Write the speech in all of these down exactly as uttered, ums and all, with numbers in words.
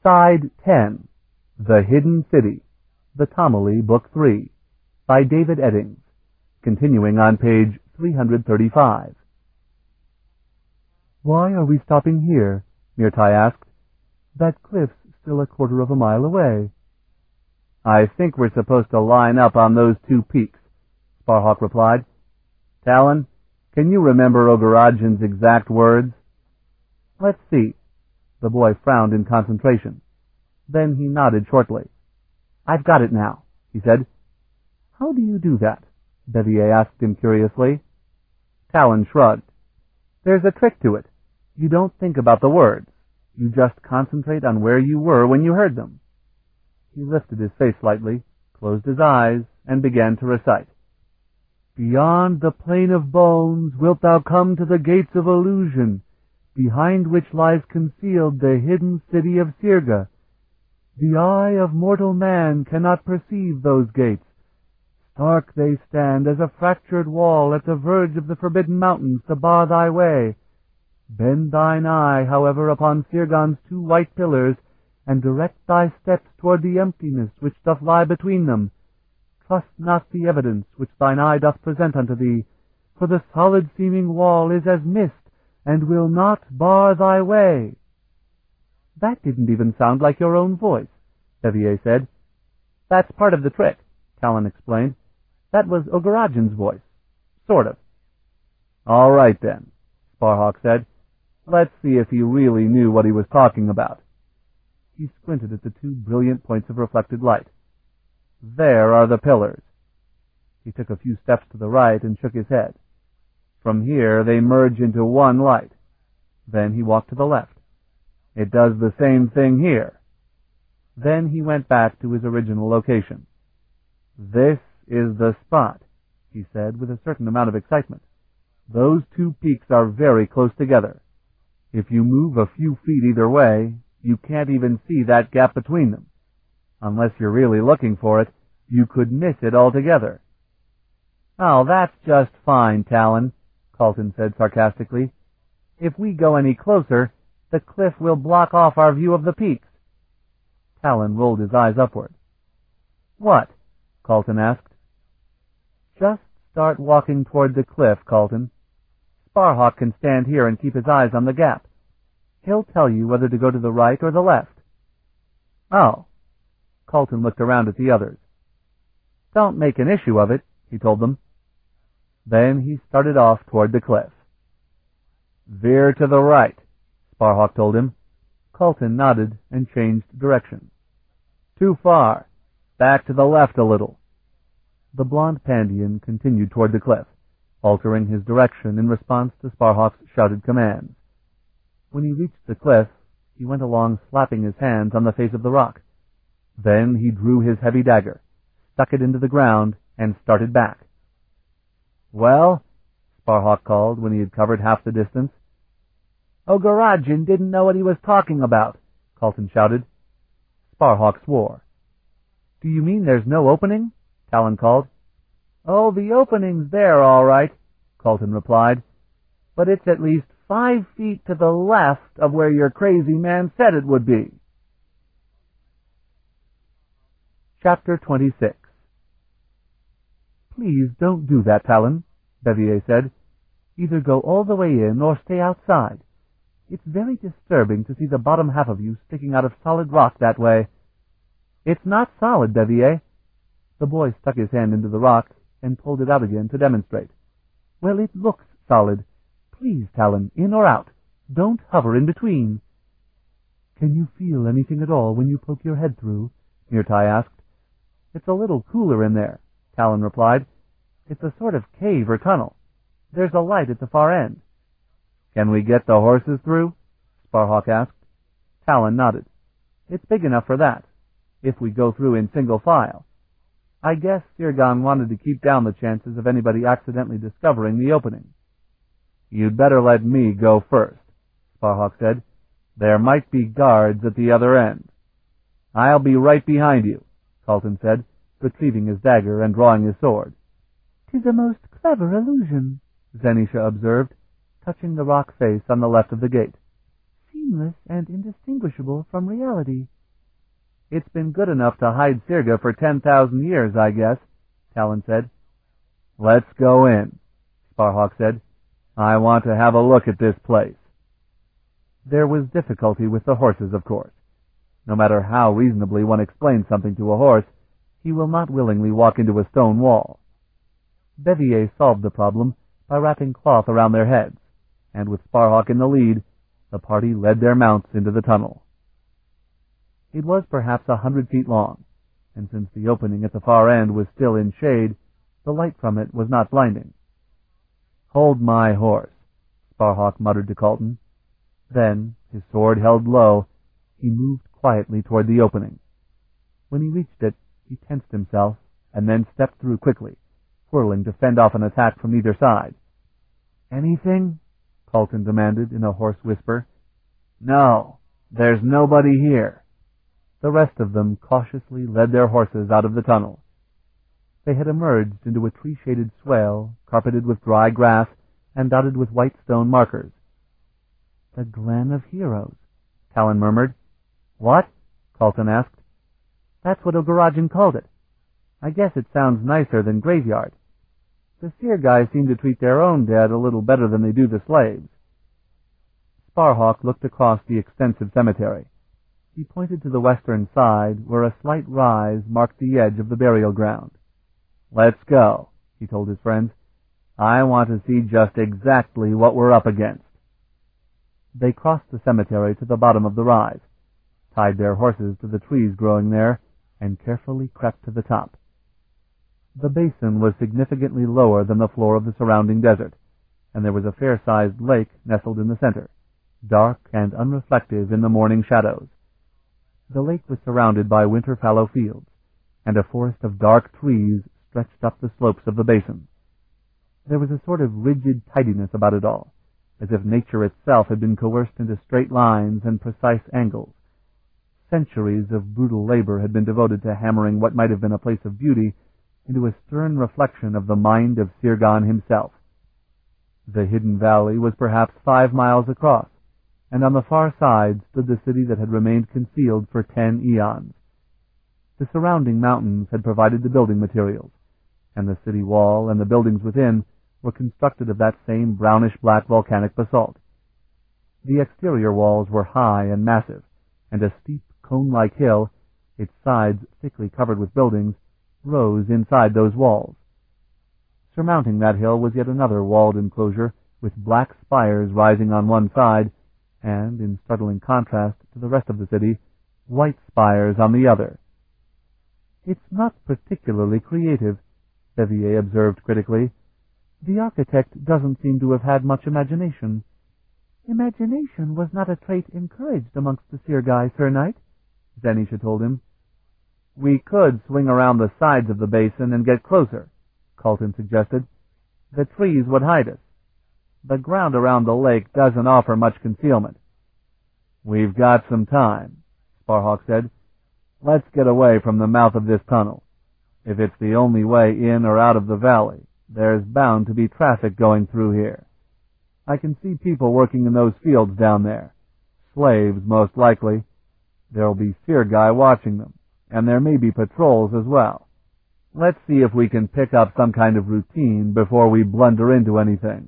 Side ten, The Hidden City, The Tomily, Book three, by David Eddings, continuing on page three hundred thirty-five. "Why are we stopping here?" Mirtai asked. "That cliff's still a quarter of a mile away." "I think we're supposed to line up on those two peaks," Sparhawk replied. "Talon, can you remember Ogarajan's exact words?" "Let's see." The boy frowned in concentration. Then he nodded shortly. "I've got it now," he said. "How do you do that?" Bevier asked him curiously. Talon shrugged. "There's a trick to it. You don't think about the words. You just concentrate on where you were when you heard them." He lifted his face slightly, closed his eyes, and began to recite. "Beyond the plain of bones wilt thou come to the gates of illusion, behind which lies concealed the hidden city of Sirga. The eye of mortal man cannot perceive those gates. Stark they stand as a fractured wall at the verge of the forbidden mountains to bar thy way. Bend thine eye, however, upon Sirgan's two white pillars, and direct thy steps toward the emptiness which doth lie between them. Trust not the evidence which thine eye doth present unto thee, for the solid-seeming wall is as mist, and will not bar thy way." "That didn't even sound like your own voice," Bevier said. "That's part of the trick," Talon explained. "That was Ogarajan's voice. Sort of." "All right, then," Sparhawk said. "Let's see if he really knew what he was talking about." He squinted at the two brilliant points of reflected light. "There are the pillars." He took a few steps to the right and shook his head. "From here they merge into one light." Then he walked to the left. "It does the same thing here." Then he went back to his original location. "This is the spot," he said with a certain amount of excitement. "Those two peaks are very close together. If you move a few feet either way, you can't even see that gap between them. Unless you're really looking for it, you could miss it altogether." "Oh, that's just fine, Talon," Carlton said sarcastically. "If we go any closer, the cliff will block off our view of the peaks." Talon rolled his eyes upward. "What?" Carlton asked. "Just start walking toward the cliff, Carlton. Sparhawk can stand here and keep his eyes on the gap. He'll tell you whether to go to the right or the left." "Oh." Carlton looked around at the others. "Don't make an issue of it," he told them. Then he started off toward the cliff. "Veer to the right," Sparhawk told him. Carlton nodded and changed direction. "Too far. Back to the left a little." The blond Pandian continued toward the cliff, altering his direction in response to Sparhawk's shouted commands. When he reached the cliff, he went along slapping his hands on the face of the rock. Then he drew his heavy dagger, stuck it into the ground, and started back. "Well?" Sparhawk called when he had covered half the distance. "Ogarajan didn't know what he was talking about," Carlton shouted. Sparhawk swore. "Do you mean there's no opening?" Talon called. "Oh, the opening's there, all right," Carlton replied. "But it's at least five feet to the left of where your crazy man said it would be." Chapter twenty-six. "Please don't do that, Talon," Bevier said. "Either go all the way in or stay outside. It's very disturbing to see the bottom half of you sticking out of solid rock that way." "It's not solid, Bevier." The boy stuck his hand into the rock and pulled it out again to demonstrate. "Well, it looks solid. Please, Talon, in or out. Don't hover in between." "Can you feel anything at all when you poke your head through?" Mirtai asked. "It's a little cooler in there," Talon replied. "It's a sort of cave or tunnel. There's a light at the far end." "Can we get the horses through?" Sparhawk asked. Talon nodded. "It's big enough for that, if we go through in single file. I guess Sirgan wanted to keep down the chances of anybody accidentally discovering the opening." "You'd better let me go first," Sparhawk said. "There might be guards at the other end." "I'll be right behind you," Carlton said, retrieving his dagger and drawing his sword. "'Tis a most clever illusion," Zenisha observed, touching the rock face on the left of the gate. seamless and indistinguishable from reality. It's been good enough to hide Sirga for ten thousand years, I guess, Talon said. Let's go in, Sparhawk said. I want to have a look at this place. There was difficulty with the horses, of course. No matter how reasonably one explains something to a horse, he will not willingly walk into a stone wall. Bevier solved the problem by wrapping cloth around their heads, and with Sparhawk in the lead, the party led their mounts into the tunnel. It was perhaps a hundred feet long, and since the opening at the far end was still in shade, the light from it was not blinding. "Hold my horse," Sparhawk muttered to Colton. Then, his sword held low, he moved quietly toward the opening. When he reached it, he tensed himself, and then stepped through quickly, whirling to fend off an attack from either side. "Anything?" Colton demanded in a hoarse whisper. "No, there's nobody here." The rest of them cautiously led their horses out of the tunnel. They had emerged into a tree-shaded swale, carpeted with dry grass and dotted with white stone markers. "The Glen of Heroes," Talon murmured. "What?" Colton asked. "That's what Ogarajan called it. I guess it sounds nicer than graveyard. The Seer guys seem to treat their own dead a little better than they do the slaves." Sparhawk looked across the extensive cemetery. He pointed to the western side, where a slight rise marked the edge of the burial ground. "Let's go," he told his friends. "I want to see just exactly what we're up against." They crossed the cemetery to the bottom of the rise, tied their horses to the trees growing there, and carefully crept to the top. The basin was significantly lower than the floor of the surrounding desert, and there was a fair-sized lake nestled in the center, dark and unreflective in the morning shadows. The lake was surrounded by winter fallow fields, and a forest of dark trees stretched up the slopes of the basin. There was a sort of rigid tidiness about it all, as if nature itself had been coerced into straight lines and precise angles. Centuries of brutal labor had been devoted to hammering what might have been a place of beauty into a stern reflection of the mind of Sirgan himself. The hidden valley was perhaps five miles across, and on the far side stood the city that had remained concealed for ten eons. The surrounding mountains had provided the building materials, and the city wall and the buildings within were constructed of that same brownish-black volcanic basalt. The exterior walls were high and massive, and a steep, cone-like hill, its sides thickly covered with buildings, rose inside those walls. Surmounting that hill was yet another walled enclosure with black spires rising on one side, and, in startling contrast to the rest of the city, white spires on the other. "It's not particularly creative," Bevier observed critically. "The architect doesn't seem to have had much imagination." "Imagination was not a trait encouraged amongst the Sirgai, Sir Knight," Zenisha told him. "We could swing around the sides of the basin and get closer," Colton suggested. "The trees would hide us. The ground around the lake doesn't offer much concealment." "We've got some time," Sparhawk said. "Let's get away from the mouth of this tunnel. If it's the only way in or out of the valley, there's bound to be traffic going through here. I can see people working in those fields down there. Slaves, most likely. There'll be Sirgai watching them, and there may be patrols as well. Let's see if we can pick up some kind of routine before we blunder into anything."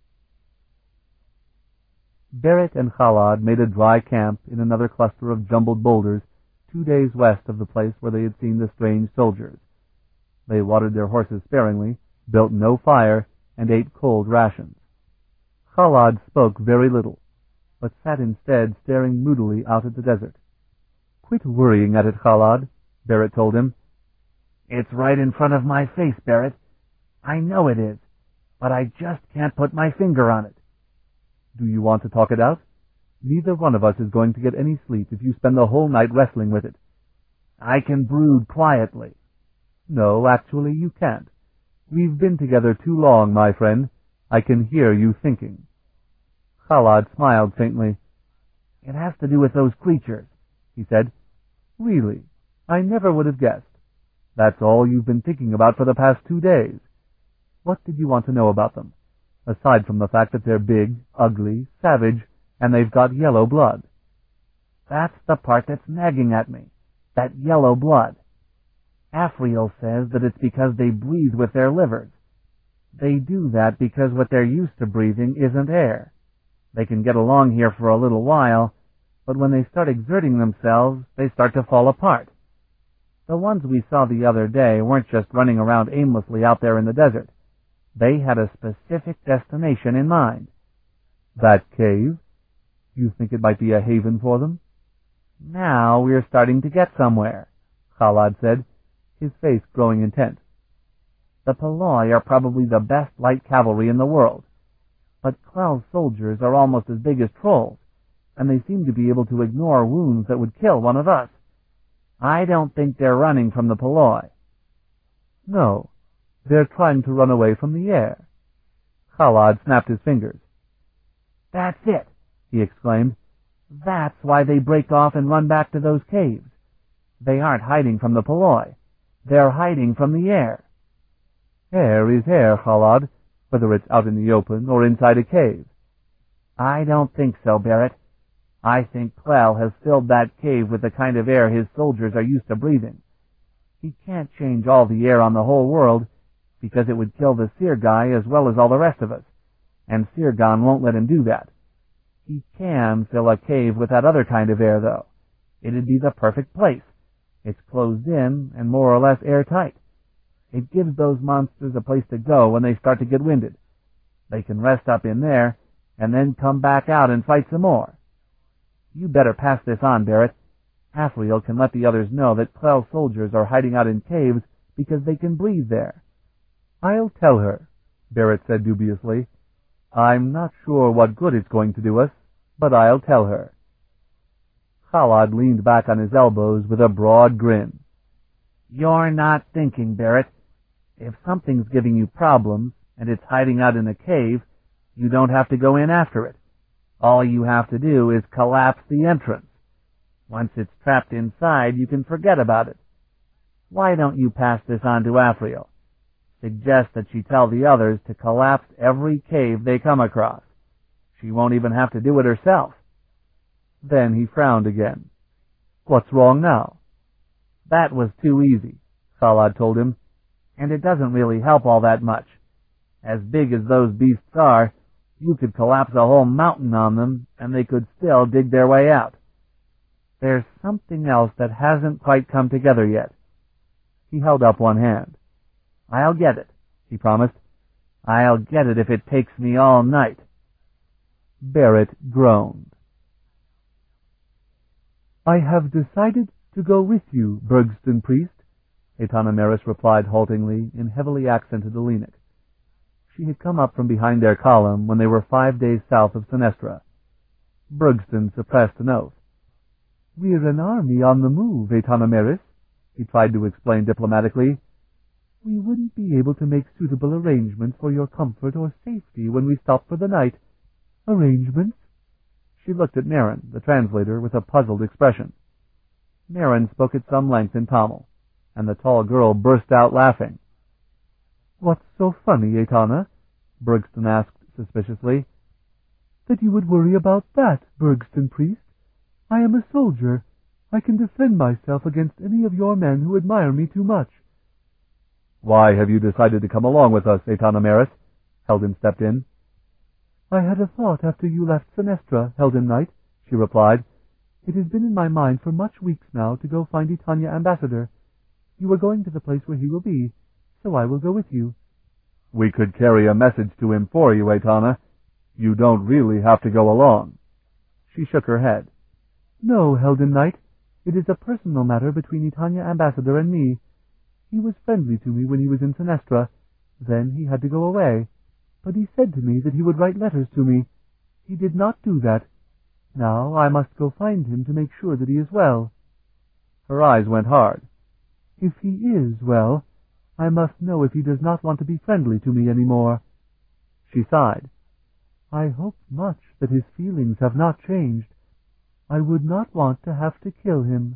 Barrett and Khalad made a dry camp in another cluster of jumbled boulders two days west of the place where they had seen the strange soldiers. They watered their horses sparingly, built no fire, and ate cold rations. Khalad spoke very little, but sat instead staring moodily out at the desert. "Quit worrying at it, Khalad," Barrett told him. "It's right in front of my face, Barrett. I know it is, but I just can't put my finger on it." "Do you want to talk it out? Neither one of us is going to get any sleep if you spend the whole night wrestling with it." "I can brood quietly." "No, actually you can't. We've been together too long, my friend. I can hear you thinking." Khalad smiled faintly. "It has to do with those creatures," he said. "Really? I never would have guessed. That's all you've been thinking about for the past two days. What did you want to know about them? Aside from the fact that they're big, ugly, savage, and they've got yellow blood. That's the part that's nagging at me, that yellow blood. Afriel says that it's because they breathe with their livers. They do that because what they're used to breathing isn't air. They can get along here for a little while, but when they start exerting themselves, they start to fall apart. The ones we saw the other day weren't just running around aimlessly out there in the desert. They had a specific destination in mind. That cave? You think it might be a haven for them? Now we're starting to get somewhere, Khalad said, his face growing intent. The Paloi are probably the best light cavalry in the world, but Clell's soldiers are almost as big as trolls, and they seem to be able to ignore wounds that would kill one of us. I don't think they're running from the Paloi. No, they're trying to run away from the air. Khalad snapped his fingers. That's it, he exclaimed. That's why they break off and run back to those caves. They aren't hiding from the Paloi. They're hiding from the air. Air is air, Khalad, whether it's out in the open or inside a cave. I don't think so, Barrett. I think Clell has filled that cave with the kind of air his soldiers are used to breathing. He can't change all the air on the whole world, because it would kill the Seer guy as well as all the rest of us, and Sirgan won't let him do that. He can fill a cave with that other kind of air, though. It'd be the perfect place. It's closed in and more or less airtight. It gives those monsters a place to go when they start to get winded. They can rest up in there, and then come back out and fight some more. You better pass this on, Barrett. Afriel can let the others know that Clell soldiers are hiding out in caves because they can breathe there. I'll tell her, Barrett said dubiously. I'm not sure what good it's going to do us, but I'll tell her. Khalad leaned back on his elbows with a broad grin. You're not thinking, Barrett. If something's giving you problems, and it's hiding out in a cave, you don't have to go in after it. All you have to do is collapse the entrance. Once it's trapped inside, you can forget about it. Why don't you pass this on to Afriel? Suggest that she tell the others to collapse every cave they come across. She won't even have to do it herself. Then he frowned again. What's wrong now? That was too easy, Khalad told him, and it doesn't really help all that much. As big as those beasts are, you could collapse a whole mountain on them, and they could still dig their way out. There's something else that hasn't quite come together yet. He held up one hand. I'll get it, he promised. I'll get it if it takes me all night. Barrett groaned. I have decided to go with you, Bergston priest, Aetana Maris replied haltingly in heavily accented Hellenic. She had come up from behind their column when they were five days south of Sinestra. Bergston suppressed an oath. We're an army on the move, Aetana Maris, he tried to explain diplomatically. We wouldn't be able to make suitable arrangements for your comfort or safety when we stop for the night. Arrangements? She looked at Marin, the translator, with a puzzled expression. Marin spoke at some length in Tamil, and the tall girl burst out laughing. What's so funny, Aetana? Bergston asked suspiciously. That you would worry about that, Bergston priest. I am a soldier. I can defend myself against any of your men who admire me too much. Why have you decided to come along with us, Aetana Maris? Heldon stepped in. I had a thought after you left Sinestra, Heldon Knight, she replied. It has been in my mind for much weeks now to go find Etanya Ambassador. You are going to the place where he will be, so I will go with you. We could carry a message to him for you, Aetana. You don't really have to go along. She shook her head. No, Heldon Knight. It is a personal matter between Etanya Ambassador and me. He was friendly to me when he was in Sinestra. Then he had to go away. But he said to me that he would write letters to me. He did not do that. Now I must go find him to make sure that he is well. Her eyes went hard. If he is well, I must know if he does not want to be friendly to me any more. She sighed. I hope much that his feelings have not changed. I would not want to have to kill him.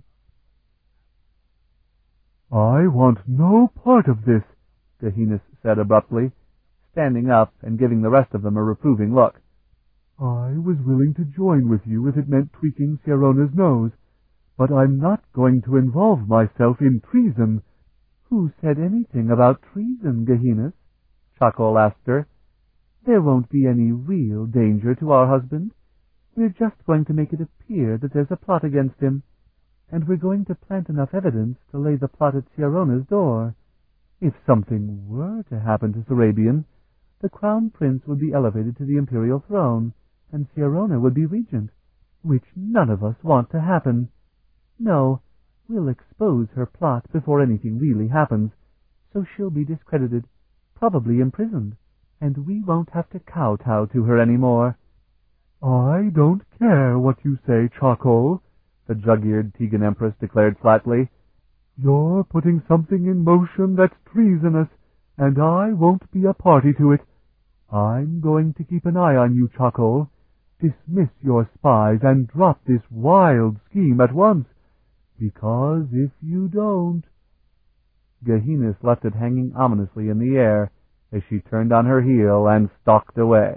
I want no part of this, Gehinus said abruptly, standing up and giving the rest of them a reproving look. I was willing to join with you if it meant tweaking Sierona's nose, but I'm not going to involve myself in treason. Who said anything about treason, Gehinus? Chakol asked her. There won't be any real danger to our husband. We're just going to make it appear that there's a plot against him, and we're going to plant enough evidence to lay the plot at Sierona's door. If something were to happen to Sarabian, the crown prince would be elevated to the imperial throne, and Sierona would be regent, which none of us want to happen. No, we'll expose her plot before anything really happens, so she'll be discredited, probably imprisoned, and we won't have to kowtow to her any more. I don't care what you say, Chakol, the jug-eared Tegan Empress declared flatly. You're putting something in motion that's treasonous, and I won't be a party to it. I'm going to keep an eye on you, Chakol. Dismiss your spies and drop this wild scheme at once, because if you don't... Gehinus left it hanging ominously in the air as she turned on her heel and stalked away.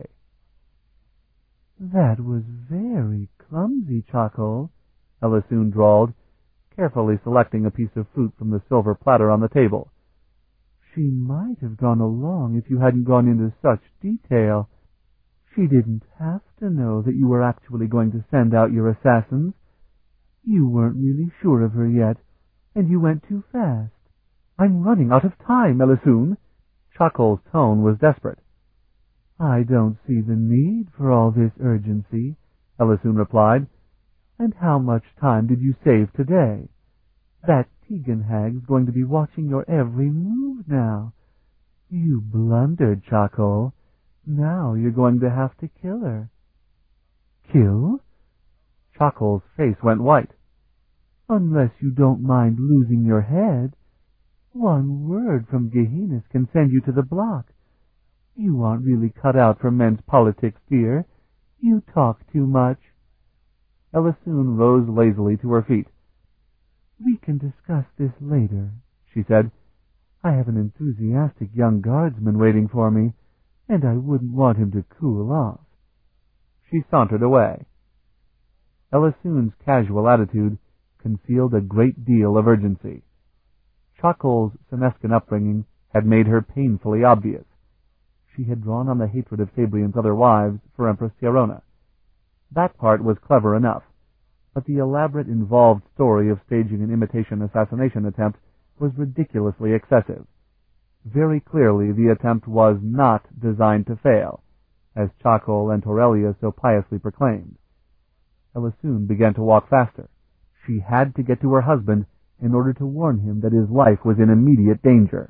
That was very clumsy, Chakol, Elasun drawled, carefully selecting a piece of fruit from the silver platter on the table. She might have gone along if you hadn't gone into such detail. She didn't have to know that you were actually going to send out your assassins. You weren't really sure of her yet, and you went too fast. I'm running out of time, Elasun. Chakol's tone was desperate. I don't see the need for all this urgency, Elasun replied. And how much time did you save today? That Tegan hag's going to be watching your every move now. You blundered, Chakol. Now you're going to have to kill her. Kill? Chakol's face went white. Unless you don't mind losing your head. One word from Gehinus can send you to the block. You aren't really cut out for men's politics, dear. You talk too much. Elasun rose lazily to her feet. We can discuss this later, she said. I have an enthusiastic young guardsman waiting for me, and I wouldn't want him to cool off. She sauntered away. Elasun's casual attitude concealed a great deal of urgency. Chakol's Senescan upbringing had made her painfully obvious. She had drawn on the hatred of Sabrian's other wives for Empress Sierona. That part was clever enough, but the elaborate, involved story of staging an imitation assassination attempt was ridiculously excessive. Very clearly the attempt was not designed to fail, as Chakol and Torellia so piously proclaimed. Elasun began to walk faster. She had to get to her husband in order to warn him that his life was in immediate danger.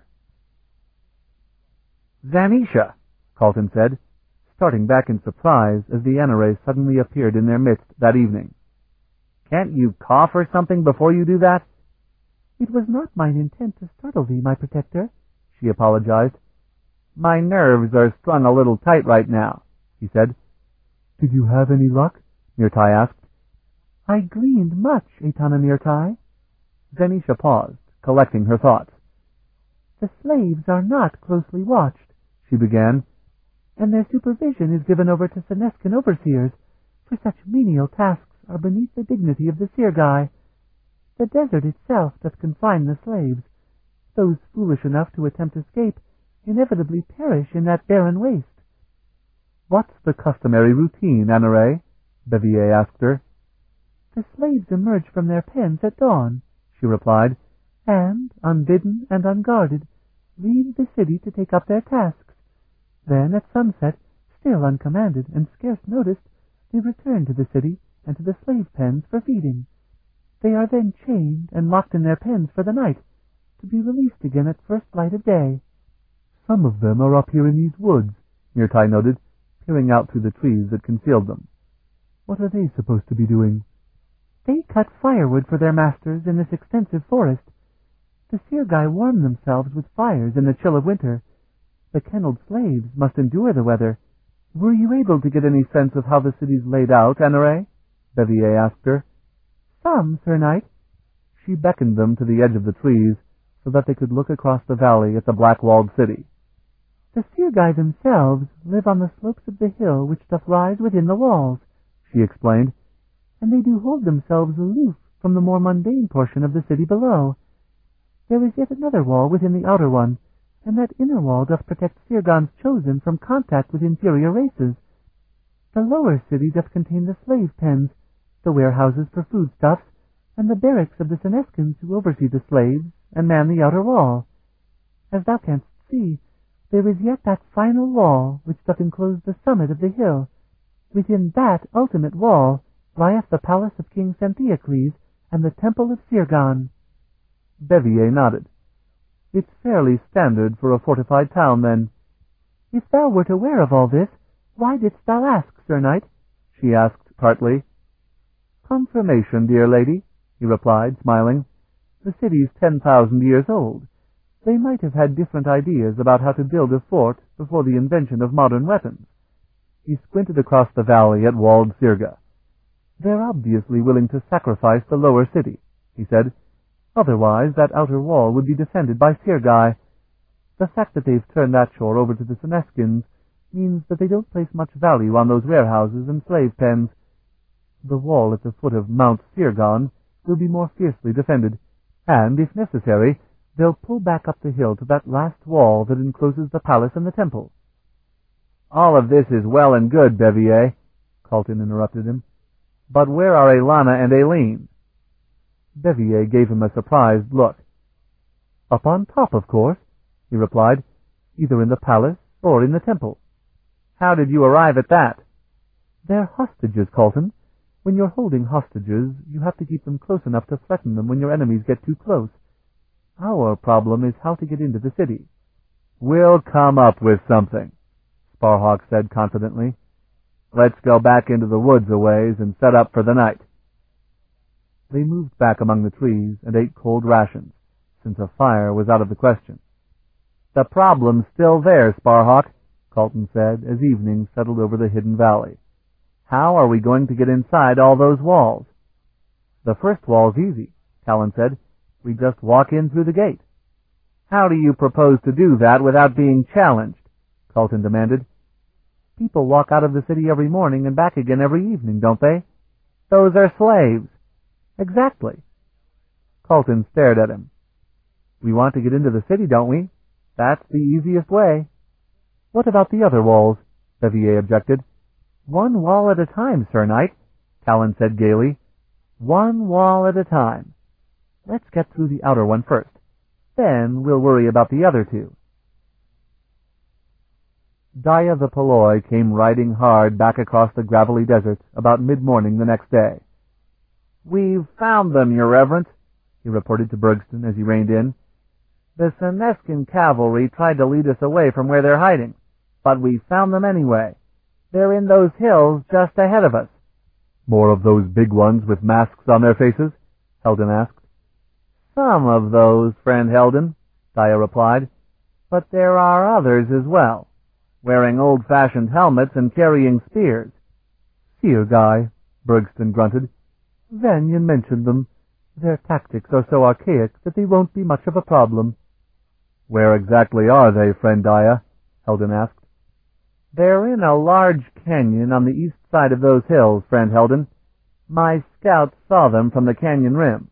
Zanisha, Calton said, starting back in surprise as the Anare suddenly appeared in their midst that evening. Can't you cough or something before you do that? It was not mine intent to startle thee, my protector, she apologized. My nerves are strung a little tight right now, he said. Did you have any luck? Mirtai asked. I gleaned much, Etana Mirtai. Zanisha paused, collecting her thoughts. The slaves are not closely watched, she began, and their supervision is given over to Senescan overseers, for such menial tasks are beneath the dignity of the Sirgai. The desert itself doth confine the slaves. Those foolish enough to attempt escape inevitably perish in that barren waste. What's the customary routine, Anare? Bevier asked her. The slaves emerge from their pens at dawn, she replied, and, unbidden and unguarded, leave the city to take up their tasks. Then, at sunset, still uncommanded and scarce noticed, they return to the city and to the slave pens for feeding. They are then chained and locked in their pens for the night, to be released again at first light of day. Some of them are up here in these woods, Mirtai noted, peering out through the trees that concealed them. What are they supposed to be doing? They cut firewood for their masters in this extensive forest. The Sirgai warm themselves with fires in the chill of winter. The kennelled slaves must endure the weather. Were you able to get any sense of how the city's laid out, Anare? Bevier asked her. Some, Sir Knight. She beckoned them to the edge of the trees so that they could look across the valley at the black-walled city. The Sirgai themselves live on the slopes of the hill which doth rise within the walls, she explained, and they do hold themselves aloof from the more mundane portion of the city below. There is yet another wall within the outer one, and that inner wall doth protect Sirgan's chosen from contact with inferior races. The lower city doth contain the slave pens, the warehouses for foodstuffs, and the barracks of the Seneskans who oversee the slaves and man the outer wall. As thou canst see, there is yet that final wall which doth enclose the summit of the hill. Within that ultimate wall lieth the palace of King Xanthiacles and the temple of Sirgan. Bevier nodded. It's fairly standard for a fortified town, then. If thou wert aware of all this, why didst thou ask, Sir Knight? She asked tartly. Confirmation, dear lady, he replied, smiling. The city's ten thousand years old. They might have had different ideas about how to build a fort before the invention of modern weapons. He squinted across the valley at walled Sirga. They're obviously willing to sacrifice the lower city, he said. Otherwise, that outer wall would be defended by Sirgai. The fact that they've turned that shore over to the Seneskins means that they don't place much value on those warehouses and slave pens. The wall at the foot of Mount Sirgan will be more fiercely defended, and, if necessary, they'll pull back up the hill to that last wall that encloses the palace and the temple. All of this is well and good, Bevier, Colton interrupted him. But where are Elana and Aileen? Bevier gave him a surprised look. Up on top, of course, he replied, either in the palace or in the temple. How did you arrive at that? They're hostages, Colton. When you're holding hostages, you have to keep them close enough to threaten them when your enemies get too close. Our problem is how to get into the city. We'll come up with something, Sparhawk said confidently. Let's go back into the woods a ways and set up for the night. They moved back among the trees and ate cold rations, since a fire was out of the question. The problem's still there, Sparhawk, Colton said as evening settled over the hidden valley. How are we going to get inside all those walls? The first wall's easy, Talon said. We just walk in through the gate. How do you propose to do that without being challenged? Colton demanded. People walk out of the city every morning and back again every evening, don't they? Those are slaves. Exactly. Colton stared at him. We want to get into the city, don't we? That's the easiest way. What about the other walls? Bevier objected. One wall at a time, Sir Knight, Talon said gaily. One wall at a time. Let's get through the outer one first. Then we'll worry about the other two. Daya the Poloi came riding hard back across the gravelly desert about mid-morning the next day. We've found them, Your Reverence, he reported to Bergston as he reined in. The Seneskin cavalry tried to lead us away from where they're hiding, but we found them anyway. They're in those hills just ahead of us. More of those big ones with masks on their faces? Heldon asked. Some of those, friend Heldon, Daya replied, but there are others as well, wearing old-fashioned helmets and carrying spears. Sirgai, Bergston grunted. Vanyan mentioned them. Their tactics are so archaic that they won't be much of a problem. Where exactly are they, friend Daya? Heldon asked. They're in a large canyon on the east side of those hills, friend Heldon. My scouts saw them from the canyon rim.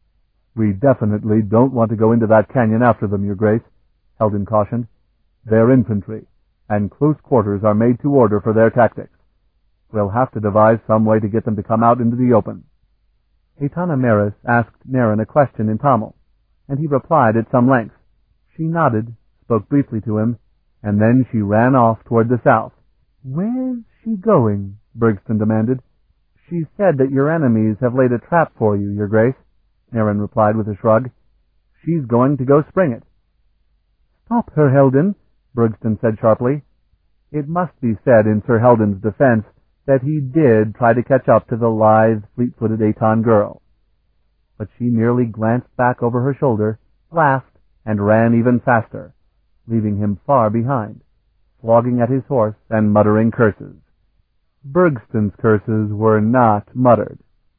We definitely don't want to go into that canyon after them, Your Grace, Heldon cautioned. They're infantry, and close quarters are made to order for their tactics. We'll have to devise some way to get them to come out into the open. Aitana Maris asked Naren a question in Tamil, and he replied at some length. She nodded, spoke briefly to him, and then she ran off toward the south. Where's she going? Bergston demanded. She said that your enemies have laid a trap for you, Your Grace, Naren replied with a shrug. She's going to go spring it. Stop her, Heldon, Bergston said sharply. It must be said in Sir Heldon's defense that he did try to catch up to the lithe, fleet-footed Aton girl. But she merely glanced back over her shoulder, laughed, and ran even faster, leaving him far behind, flogging at his horse and muttering curses. Bergston's curses were not muttered.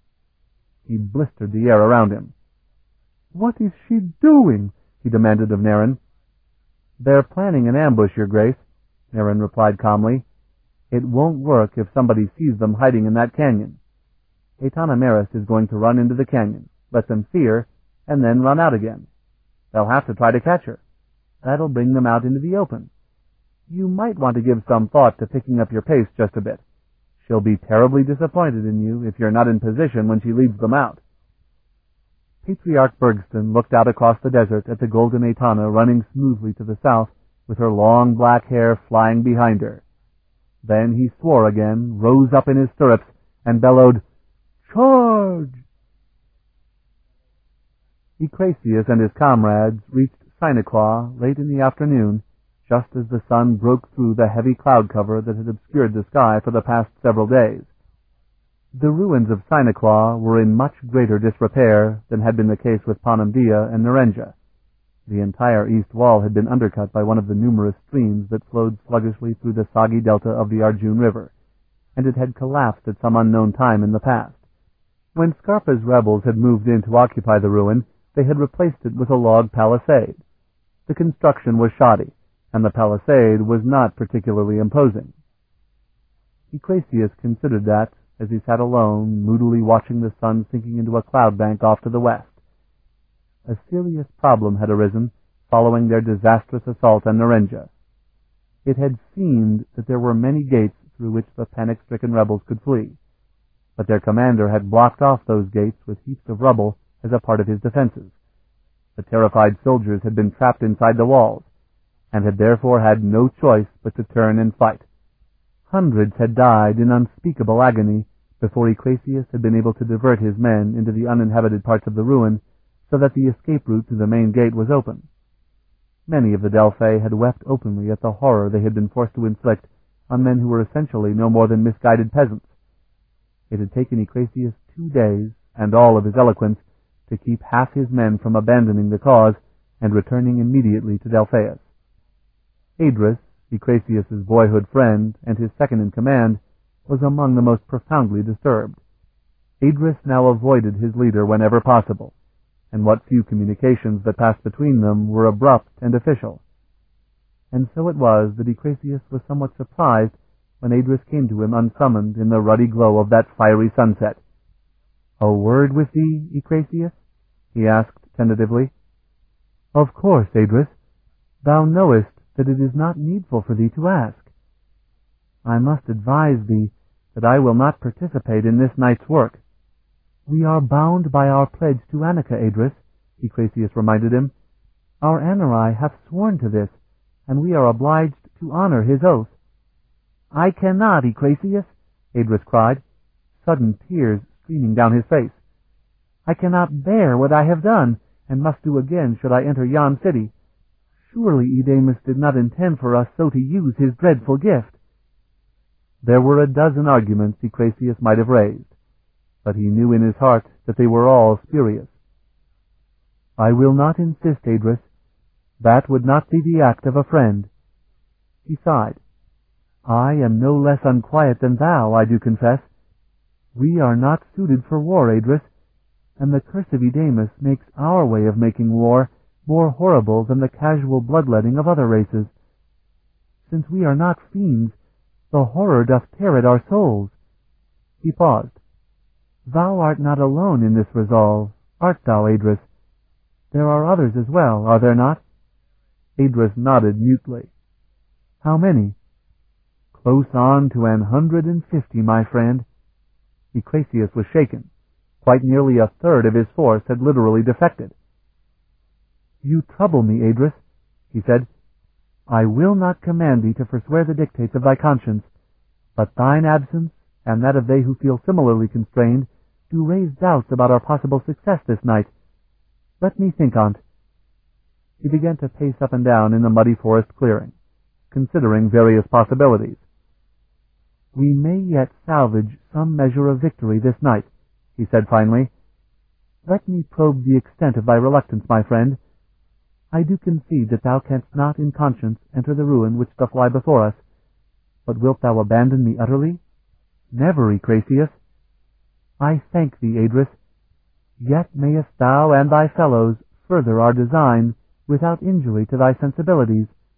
He blistered the air around him. What is she doing? He demanded of Naren. "They're planning an ambush, Your Grace," Aaron replied calmly. "It won't work if somebody sees them hiding in that canyon. Aetana Maris is going to run into the canyon, let them see her, and then run out again. They'll have to try to catch her. That'll bring them out into the open. You might want to give some thought to picking up your pace just a bit. She'll be terribly disappointed in you if you're not in position when she leads them out." Patriarch Bergston looked out across the desert at the golden Aetana running smoothly to the south, with her long black hair flying behind her. Then he swore again, rose up in his stirrups, and bellowed, "Charge!" Ecrasius and his comrades reached Sinaqua late in the afternoon, just as the sun broke through the heavy cloud cover that had obscured the sky for the past several days. The ruins of Sinaqua were in much greater disrepair than had been the case with Ponamdia and Narenja. The entire east wall had been undercut by one of the numerous streams that flowed sluggishly through the soggy delta of the Arjun River, and it had collapsed at some unknown time in the past. When Scarpa's rebels had moved in to occupy the ruin, they had replaced it with a log palisade. The construction was shoddy, and the palisade was not particularly imposing. Ecrasius considered that, as he sat alone, moodily watching the sun sinking into a cloud bank off to the west. A serious problem had arisen following their disastrous assault on Narenja. It had seemed that there were many gates through which the panic-stricken rebels could flee, but their commander had blocked off those gates with heaps of rubble as a part of his defenses. The terrified soldiers had been trapped inside the walls, and had therefore had no choice but to turn and fight. Hundreds had died in unspeakable agony before Ecrasius had been able to divert his men into the uninhabited parts of the ruin, so that the escape route to the main gate was open. Many of the Delphi had wept openly at the horror they had been forced to inflict on men who were essentially no more than misguided peasants. It had taken Ecrasius two days, and all of his eloquence, to keep half his men from abandoning the cause and returning immediately to Delphaeus. Adris, Ecrasius's boyhood friend and his second in command, was among the most profoundly disturbed. Adris now avoided his leader whenever possible, and what few communications that passed between them were abrupt and official. And so it was that Ecrasius was somewhat surprised when Adris came to him unsummoned in the ruddy glow of that fiery sunset. "A word with thee, Ecrasius?" he asked tentatively. "Of course, Adris. Thou knowest that it is not needful for thee to ask. I must advise thee that I will not participate in this night's work. We are bound by our pledge to Anika, Adris," Ecrasius reminded him. "Our Anari hath sworn to this, and we are obliged to honor his oath." "I cannot, Ecrasius," Adris cried, sudden tears streaming down his face. "I cannot bear what I have done, and must do again should I enter yon city. Surely Edamus did not intend for us so to use his dreadful gift." There were a dozen arguments Ecrasius might have raised, but he knew in his heart that they were all spurious. "I will not insist, Adris. That would not be the act of a friend." He sighed. "I am no less unquiet than thou, I do confess. We are not suited for war, Adris, and the curse of Edamus makes our way of making war more horrible than the casual bloodletting of other races. Since we are not fiends, the horror doth tear at our souls." He paused. "Thou art not alone in this resolve, art thou, Adris? There are others as well, are there not?" Adris nodded mutely. "How many?" "Close on to an hundred and fifty, my friend." Ecrasius was shaken. Quite nearly a third of his force had literally defected. "You trouble me, Adris," he said. "I will not command thee to forswear the dictates of thy conscience, but thine absence, and that of they who feel similarly constrained, do raise doubts about our possible success this night. Let me think on't." He began to pace up and down in the muddy forest clearing, considering various possibilities. "We may yet salvage some measure of victory this night," he said finally. "Let me probe the extent of thy reluctance, my friend. I do concede that thou canst not in conscience enter the ruin which doth lie before us, but wilt thou abandon me utterly? Never, Ecrasius. I thank thee, Adris. Yet mayest thou and thy fellows further our design without injury to thy sensibilities,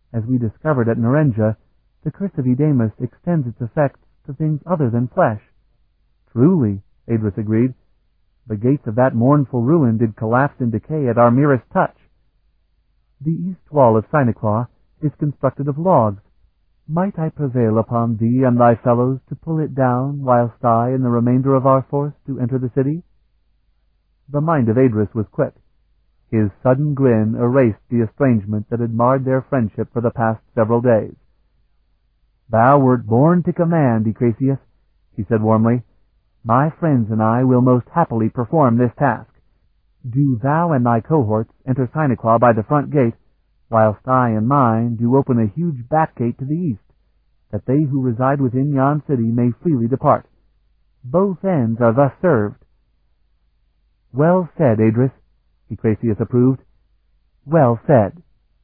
As we discovered at Narenja, the curse of Edamus extends its effects to things other than flesh. Truly, Adris agreed. The gates of that mournful ruin did collapse and decay at our merest touch. The east wall of Sinaqua is constructed of logs. Might I prevail upon thee and thy fellows to pull it down, whilst I and the remainder of our force do enter the city? The mind of Adris was quick. His sudden grin erased the estrangement that had marred their friendship for the past several days. "Thou wert born to command, Ecclesius," he said warmly. "My friends and I will most happily perform this task. Do thou and thy cohorts enter Sinaqua by the front gate, whilst I and mine do open a huge back gate to the east, that they who reside within yon city may freely depart. Both ends are thus served." "Well said, Adris," Ecclesius approved. "Well said."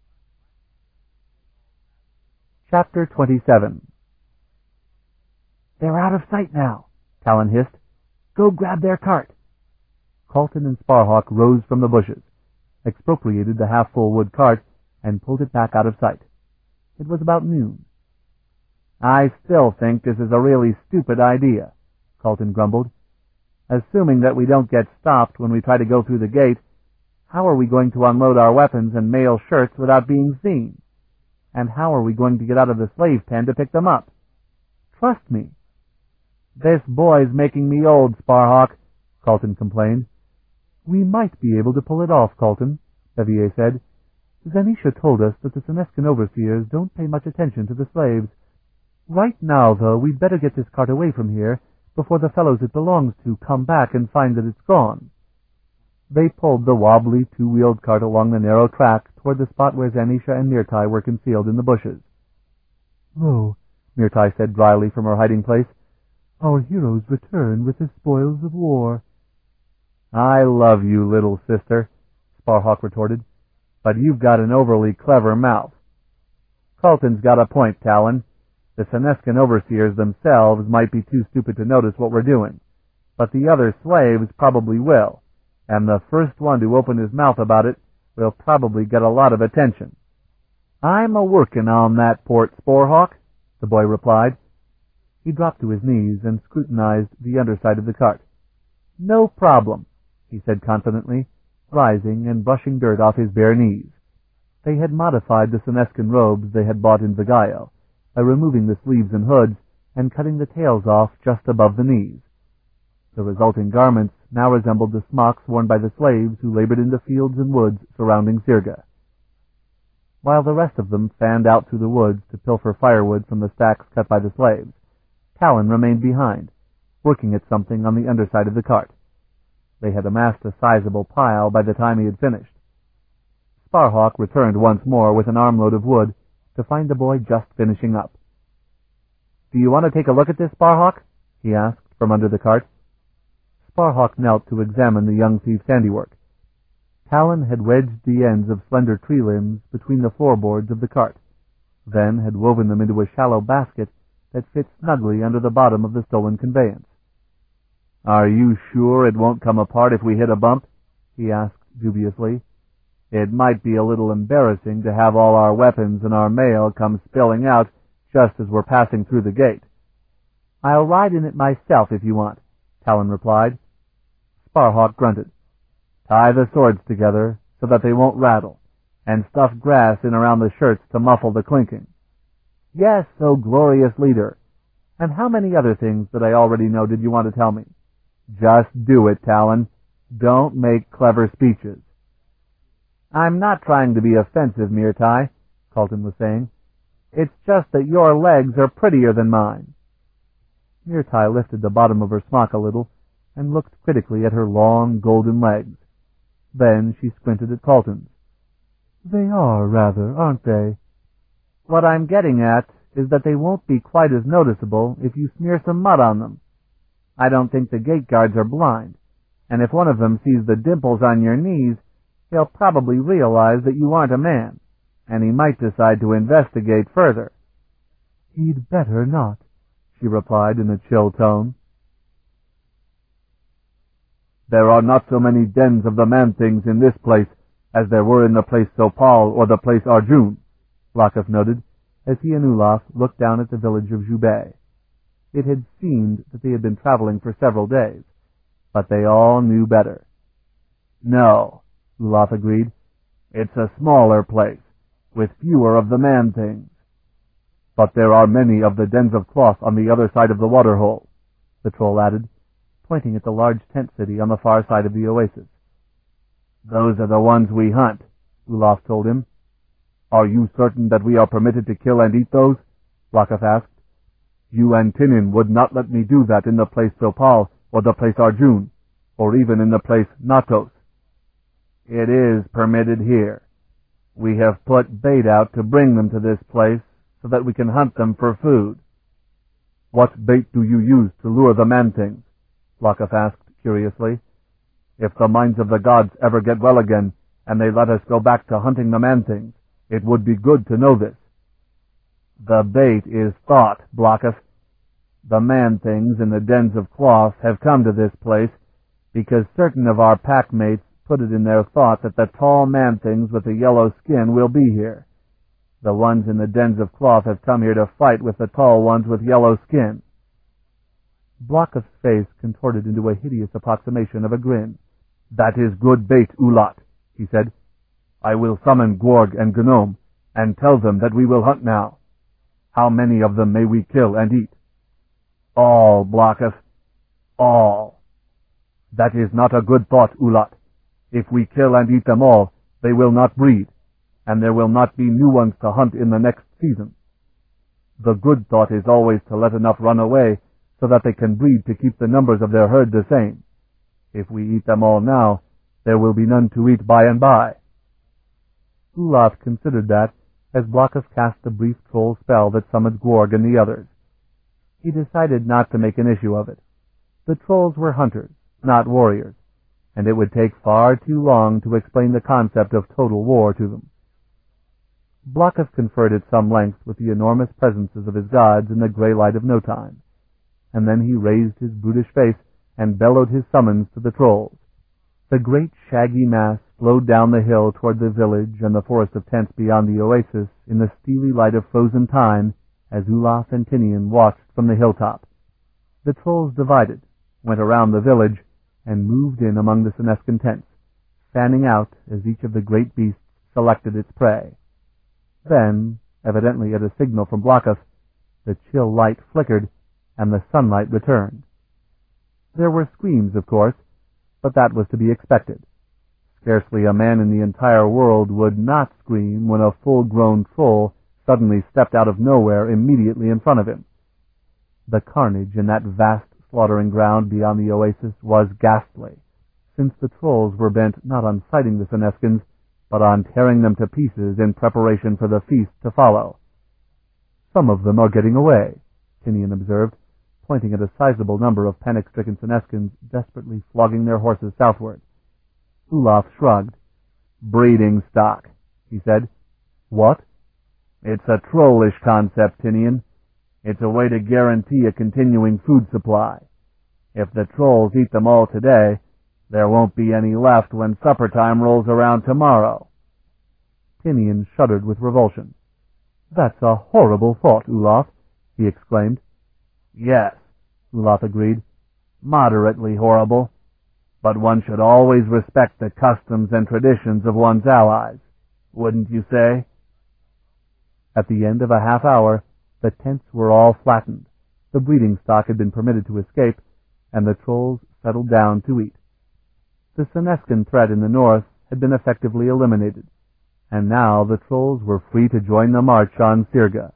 Chapter twenty-seven. "They're out of sight now," Talon hissed. "Go grab their cart." Carlton and Sparhawk rose from the bushes, expropriated the half-full wood cart, and pulled it back out of sight. It was about noon. "I still think this is a really stupid idea," Carlton grumbled. "Assuming that we don't get stopped when we try to go through the gate, how are we going to unload our weapons and mail shirts without being seen? And how are we going to get out of the slave pen to pick them up? Trust me." "This boy's making me old, Sparhawk," Carlton complained. "We might be able to pull it off, Carlton," Bevier said. "Zanisha told us that the Senescan overseers don't pay much attention to the slaves. Right now, though, we'd better get this cart away from here before the fellows it belongs to come back and find that it's gone." They pulled the wobbly two-wheeled cart along the narrow track toward the spot where Zanisha and Mirtai were concealed in the bushes. "Oh," Mirtai said dryly from her hiding place, "our heroes return with the spoils of war." "I love you, little sister," Sparhawk retorted, "but you've got an overly clever mouth. Carlton's got a point, Talon. The Senescan overseers themselves might be too stupid to notice what we're doing, but the other slaves probably will, and the first one to open his mouth about it will probably get a lot of attention." "I'm a-workin' on that port, Sparhawk," the boy replied. He dropped to his knees and scrutinized the underside of the cart. "No problem," he said confidently, rising and brushing dirt off his bare knees. They had modified the Senescan robes they had bought in Vigayo by removing the sleeves and hoods and cutting the tails off just above the knees. The resulting garments now resembled the smocks worn by the slaves who labored in the fields and woods surrounding Sirga. While the rest of them fanned out through the woods to pilfer firewood from the stacks cut by the slaves, Talon remained behind, working at something on the underside of the cart. They had amassed a sizable pile by the time he had finished. Sparhawk returned once more with an armload of wood to find the boy just finishing up. "Do you want to take a look at this, Sparhawk?" he asked from under the cart. Sparhawk knelt to examine the young thief's handiwork. Talon had wedged the ends of slender tree limbs between the floorboards of the cart, then had woven them into a shallow basket that fit snugly under the bottom of the stolen conveyance. "Are you sure it won't come apart if we hit a bump?" he asked dubiously. "It might be a little embarrassing to have all our weapons and our mail come spilling out just as we're passing through the gate." "I'll ride in it myself if you want," Talon replied. Sparhawk grunted. "Tie the swords together so that they won't rattle, and stuff grass in around the shirts to muffle the clinking." "Yes, oh glorious leader. And how many other things that I already know did you want to tell me?" "Just do it, Talon. Don't make clever speeches." "I'm not trying to be offensive, Mirtai," Carlton was saying. "It's just that your legs are prettier than mine." Mirtai lifted the bottom of her smock a little and looked critically at her long, golden legs. Then she squinted at Carlton's. "They are, rather, aren't they?" "What I'm getting at is that they won't be quite as noticeable if you smear some mud on them. I don't think the gate guards are blind, and if one of them sees the dimples on your knees, he'll probably realize that you aren't a man, and he might decide to investigate further." "He'd better not," she replied in a chill tone. "There are not so many dens of the man-things in this place as there were in the place Sopal or the place Arjun," Blakov noted, as he and Ulaf looked down at the village of Jubei. It had seemed that they had been traveling for several days, but they all knew better. No, Ulaf agreed. It's a smaller place, with fewer of the man-things. But there are many of the dens of cloth on the other side of the waterhole, the troll added, pointing at the large tent city on the far side of the oasis. Those are the ones we hunt, Ulaf told him. Are you certain that we are permitted to kill and eat those? Blakov asked. You and Tinin would not let me do that in the place Zopal, or the place Arjun, or even in the place Natos. It is permitted here. We have put bait out to bring them to this place so that we can hunt them for food. What bait do you use to lure the man-things? Blakov asked curiously. If the minds of the gods ever get well again, and they let us go back to hunting the man-things, it would be good to know this. The bait is thought, Blakov. The man-things in the dens of cloth have come to this place because certain of our pack-mates put it in their thought that the tall man-things with the yellow skin will be here. The ones in the dens of cloth have come here to fight with the tall ones with yellow skin. Blakov's face contorted into a hideous approximation of a grin. That is good bait, Ulat, he said. I will summon Gorg and Gnome, and tell them that we will hunt now. How many of them may we kill and eat? All, Blakov. All. That is not a good thought, Ulat. If we kill and eat them all, they will not breed, and there will not be new ones to hunt in the next season. The good thought is always to let enough run away so that they can breed to keep the numbers of their herd the same. If we eat them all now, there will be none to eat by and by. Ulaf considered that as Blakov cast a brief troll spell that summoned Gorg and the others. He decided not to make an issue of it. The trolls were hunters, not warriors, and it would take far too long to explain the concept of total war to them. Blakov conferred at some length with the enormous presences of his gods in the grey light of no time, and then he raised his brutish face and bellowed his summons to the trolls. The great shaggy mass flowed down the hill toward the village and the forest of tents beyond the oasis in the steely light of frozen time as Ulaf and Tinian watched from the hilltop. The trolls divided, went around the village, and moved in among the Senescan tents, fanning out as each of the great beasts selected its prey. Then, evidently at a signal from Blakov, the chill light flickered, and the sunlight returned. There were screams, of course, but that was to be expected. Scarcely a man in the entire world would not scream when a full-grown troll suddenly stepped out of nowhere immediately in front of him. The carnage in that vast slaughtering ground beyond the oasis was ghastly, since the trolls were bent not on fighting the Seneskans, but on tearing them to pieces in preparation for the feast to follow. Some of them are getting away, Tinian observed, pointing at a sizable number of panic-stricken Seneskans desperately flogging their horses southward. Ulaf shrugged. Breeding stock, he said. What? It's a trollish concept, Tinian. It's a way to guarantee a continuing food supply. If the trolls eat them all today, there won't be any left when supper time rolls around tomorrow. Tinian shuddered with revulsion. That's a horrible thought, Ulaf, he exclaimed. Yes, Ulaf agreed. Moderately horrible. But one should always respect the customs and traditions of one's allies, wouldn't you say? At the end of a half hour, the tents were all flattened. The breeding stock had been permitted to escape, and the trolls settled down to eat. The Senescan threat in the north had been effectively eliminated, and now the trolls were free to join the march on Sirga.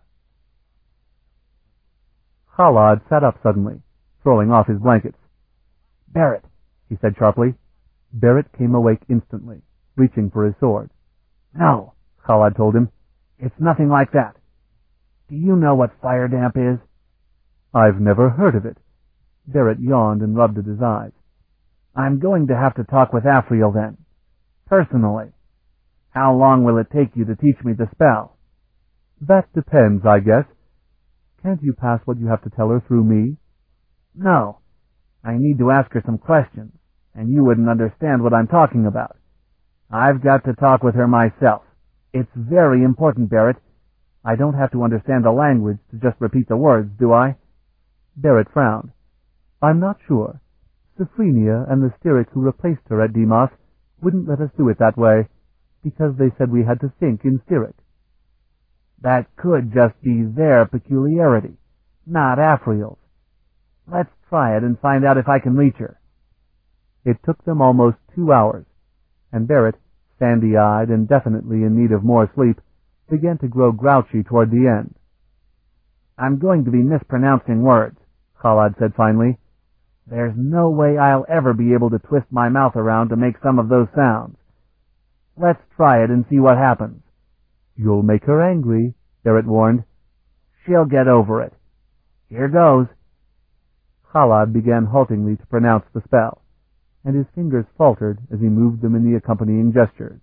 Khalad sat up suddenly, throwing off his blankets. Barrett, he said sharply. Barrett came awake instantly, reaching for his sword. No, Khalad told him. It's nothing like that. Do you know what fire damp is? I've never heard of it. Barrett yawned and rubbed at his eyes. I'm going to have to talk with Afriel then. Personally. How long will it take you to teach me the spell? That depends, I guess. Can't you pass what you have to tell her through me? No. I need to ask her some questions, and you wouldn't understand what I'm talking about. I've got to talk with her myself. It's very important, Barrett, I don't have to understand the language to just repeat the words, do I? Barrett frowned. I'm not sure. Sophrenia and the Styrics who replaced her at Deimos wouldn't let us do it that way, because they said we had to think in Styric. That could just be their peculiarity, not Afriel's. Let's try it and find out if I can reach her. It took them almost two hours, and Barrett, sandy-eyed and definitely in need of more sleep, began to grow grouchy toward the end. I'm going to be mispronouncing words, Khalad said finally. There's no way I'll ever be able to twist my mouth around to make some of those sounds. Let's try it and see what happens. You'll make her angry, Barrett warned. She'll get over it. Here goes. Khalad began haltingly to pronounce the spell, and his fingers faltered as he moved them in the accompanying gestures.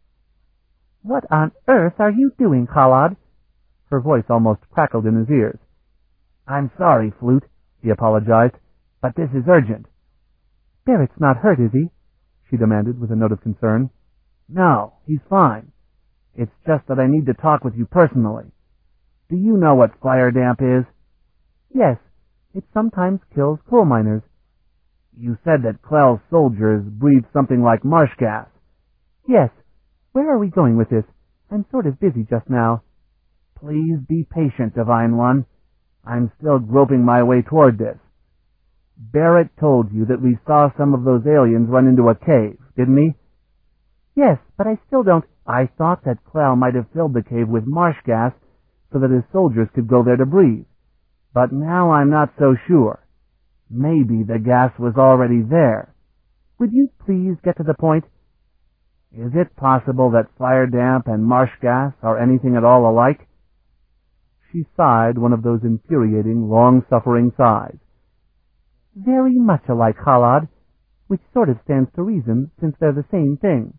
What on earth are you doing, Khalad? Her voice almost crackled in his ears. I'm sorry, Flute, he apologized, but this is urgent. Barrett's not hurt, is he? She demanded with a note of concern. No, he's fine. It's just that I need to talk with you personally. Do you know what fire damp is? Yes, it sometimes kills coal miners. You said that Clell's soldiers breathe something like marsh gas. Yes. Where are we going with this? I'm sort of busy just now. Please be patient, Divine One. I'm still groping my way toward this. Barrett told you that we saw some of those aliens run into a cave, didn't he? Yes, but I still don't... I thought that Clell might have filled the cave with marsh gas so that his soldiers could go there to breathe. But now I'm not so sure. Maybe the gas was already there. Would you please get to the point? Is it possible that fire damp and marsh gas are anything at all alike? She sighed one of those infuriating, long-suffering sighs. Very much alike, Khalad, which sort of stands to reason since they're the same thing.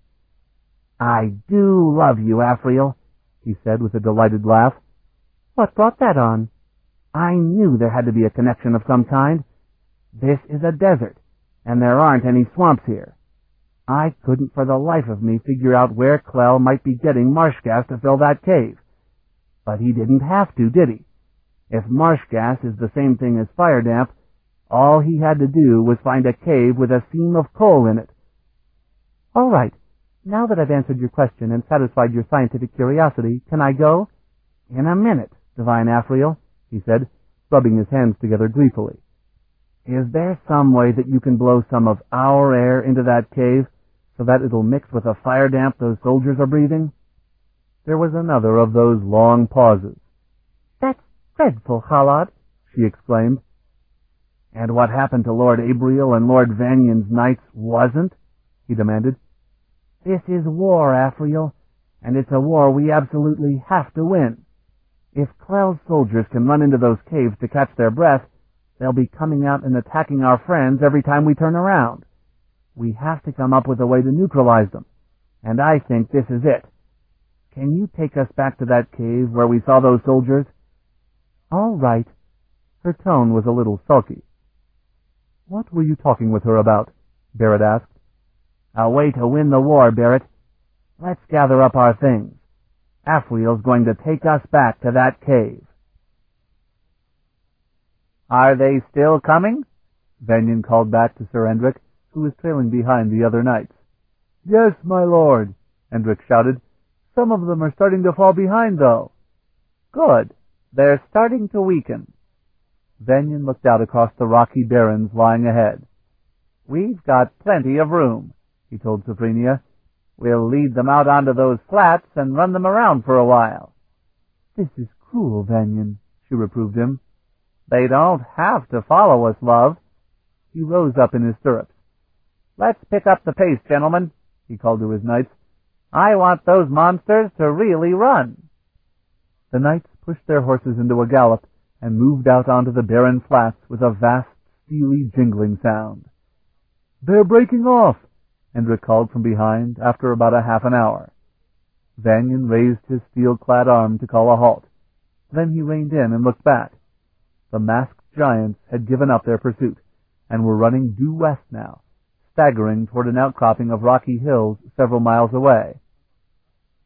I do love you, Afriel, he said with a delighted laugh. What brought that on? I knew there had to be a connection of some kind. This is a desert, and there aren't any swamps here. I couldn't for the life of me figure out where Clell might be getting marsh gas to fill that cave. But he didn't have to, did he? If marsh gas is the same thing as fire damp, all he had to do was find a cave with a seam of coal in it. All right. Now that I've answered your question and satisfied your scientific curiosity, can I go? In a minute, Divine Afriel, he said, rubbing his hands together gleefully. Is there some way that you can blow some of our air into that cave so that it'll mix with the fire damp those soldiers are breathing? There was another of those long pauses. That's dreadful, Khalad, she exclaimed. And what happened to Lord Abriel and Lord Vanyan's knights wasn't? He demanded. This is war, Afriel, and it's a war we absolutely have to win. If Clell's soldiers can run into those caves to catch their breath, they'll be coming out and attacking our friends every time we turn around. We have to come up with a way to neutralize them, and I think this is it. Can you take us back to that cave where we saw those soldiers? All right. Her tone was a little sulky. What were you talking with her about? Barrett asked. A way to win the war, Barrett. Let's gather up our things. Afriel's going to take us back to that cave. Are they still coming? Vanyan called back to Sir Endric, who was trailing behind the other knights. Yes, my lord, Endric shouted. Some of them are starting to fall behind, though. Good. They're starting to weaken. Vanyan looked out across the rocky barrens lying ahead. We've got plenty of room, he told Sophrenia. We'll lead them out onto those flats and run them around for a while. This is cruel, Vanyan, she reproved him. They don't have to follow us, love. He rose up in his stirrups. Let's pick up the pace, gentlemen, he called to his knights. I want those monsters to really run. The knights pushed their horses into a gallop and moved out onto the barren flats with a vast, steely, jingling sound. They're breaking off, Endric called from behind after about a half an hour. Vanyan raised his steel-clad arm to call a halt. Then he reined in and looked back. The masked giants had given up their pursuit and were running due west now, staggering toward an outcropping of rocky hills several miles away.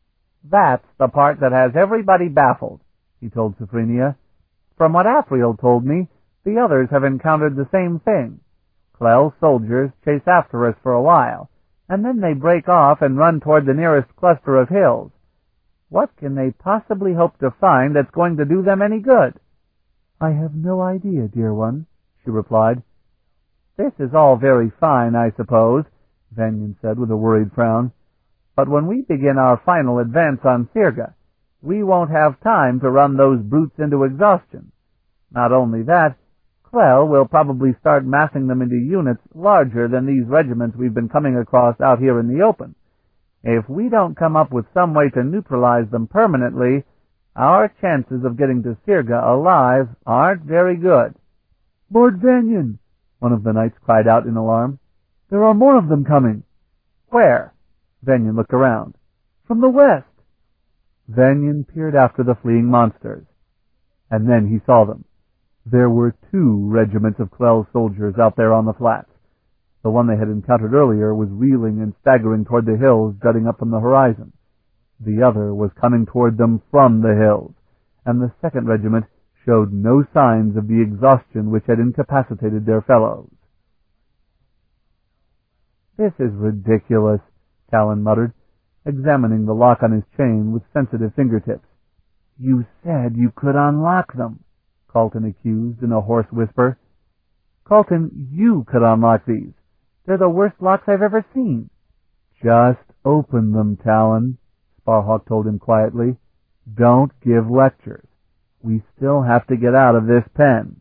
That's the part that has everybody baffled, he told Sophronia. From what Afriel told me, the others have encountered the same thing. Clell's soldiers chase after us for a while, and then they break off and run toward the nearest cluster of hills. What can they possibly hope to find that's going to do them any good? I have no idea, dear one, she replied. This is all very fine, I suppose, Venyon said with a worried frown. But when we begin our final advance on Sirga, we won't have time to run those brutes into exhaustion. Not only that, Clell will probably start massing them into units larger than these regiments we've been coming across out here in the open. If we don't come up with some way to neutralize them permanently, our chances of getting to Sirga alive aren't very good. Lord Venyon, one of the knights cried out in alarm. There are more of them coming. Where? Venyon looked around. From the west. Venyon peered after the fleeing monsters, and then he saw them. There were two regiments of Clell's soldiers out there on the flats. The one they had encountered earlier was reeling and staggering toward the hills jutting up from the horizon. The other was coming toward them from the hills, and the second regiment showed no signs of the exhaustion which had incapacitated their fellows. This is ridiculous, Talon muttered, examining the lock on his chain with sensitive fingertips. You said you could unlock them, Colton accused in a hoarse whisper. Colton, you could unlock these. They're the worst locks I've ever seen. Just open them, Talon, Sparhawk told him quietly. Don't give lectures. We still have to get out of this pen.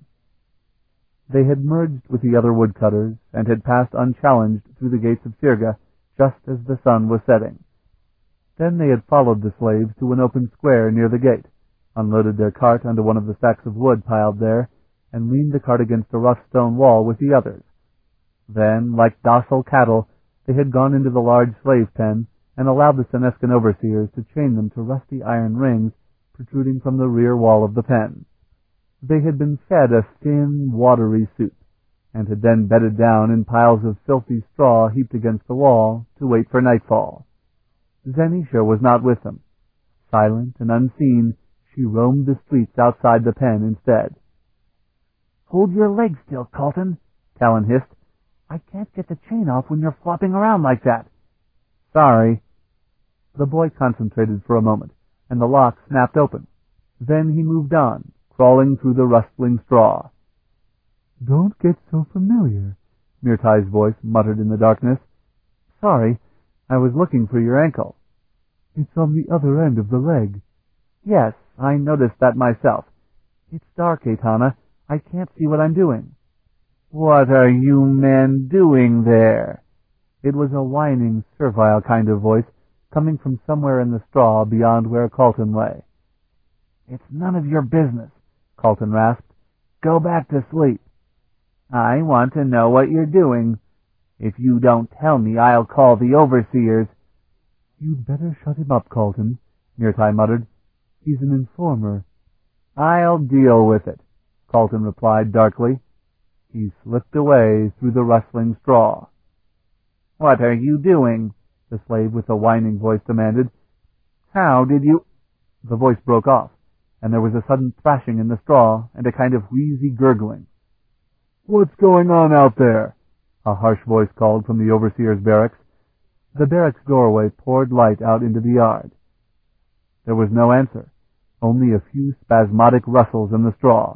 They had merged with the other woodcutters and had passed unchallenged through the gates of Sirga just as the sun was setting. Then they had followed the slaves to an open square near the gate, unloaded their cart onto one of the stacks of wood piled there, and leaned the cart against a rough stone wall with the others. Then, like docile cattle, they had gone into the large slave pen and allowed the Senescan overseers to chain them to rusty iron rings protruding from the rear wall of the pen. They had been fed a thin, watery soup, and had then bedded down in piles of filthy straw heaped against the wall to wait for nightfall. Zanisha was not with them. Silent and unseen, she roamed the streets outside the pen instead. "Hold your leg still, Colton," Talon hissed. "I can't get the chain off when you're flopping around like that." "Sorry." The boy concentrated for a moment, and the lock snapped open. Then he moved on, crawling through the rustling straw. "Don't get so familiar," Mirtai's voice muttered in the darkness. "Sorry, I was looking for your ankle." "It's on the other end of the leg." "Yes, I noticed that myself. It's dark, Aitana. I can't see what I'm doing." "What are you men doing there?" It was a whining, servile kind of voice, coming from somewhere in the straw beyond where Colton lay. "It's none of your business," Colton rasped. "Go back to sleep." "I want to know what you're doing. If you don't tell me, I'll call the overseers." "You'd better shut him up, Colton," Mirtai muttered. "He's an informer." "I'll deal with it," Colton replied darkly. He slipped away through the rustling straw. "What are you doing?" the slave with the whining voice demanded. "How did you—" The voice broke off, and there was a sudden thrashing in the straw and a kind of wheezy gurgling. "What's going on out there?" a harsh voice called from the overseer's barracks. The barracks doorway poured light out into the yard. There was no answer, only a few spasmodic rustles in the straw.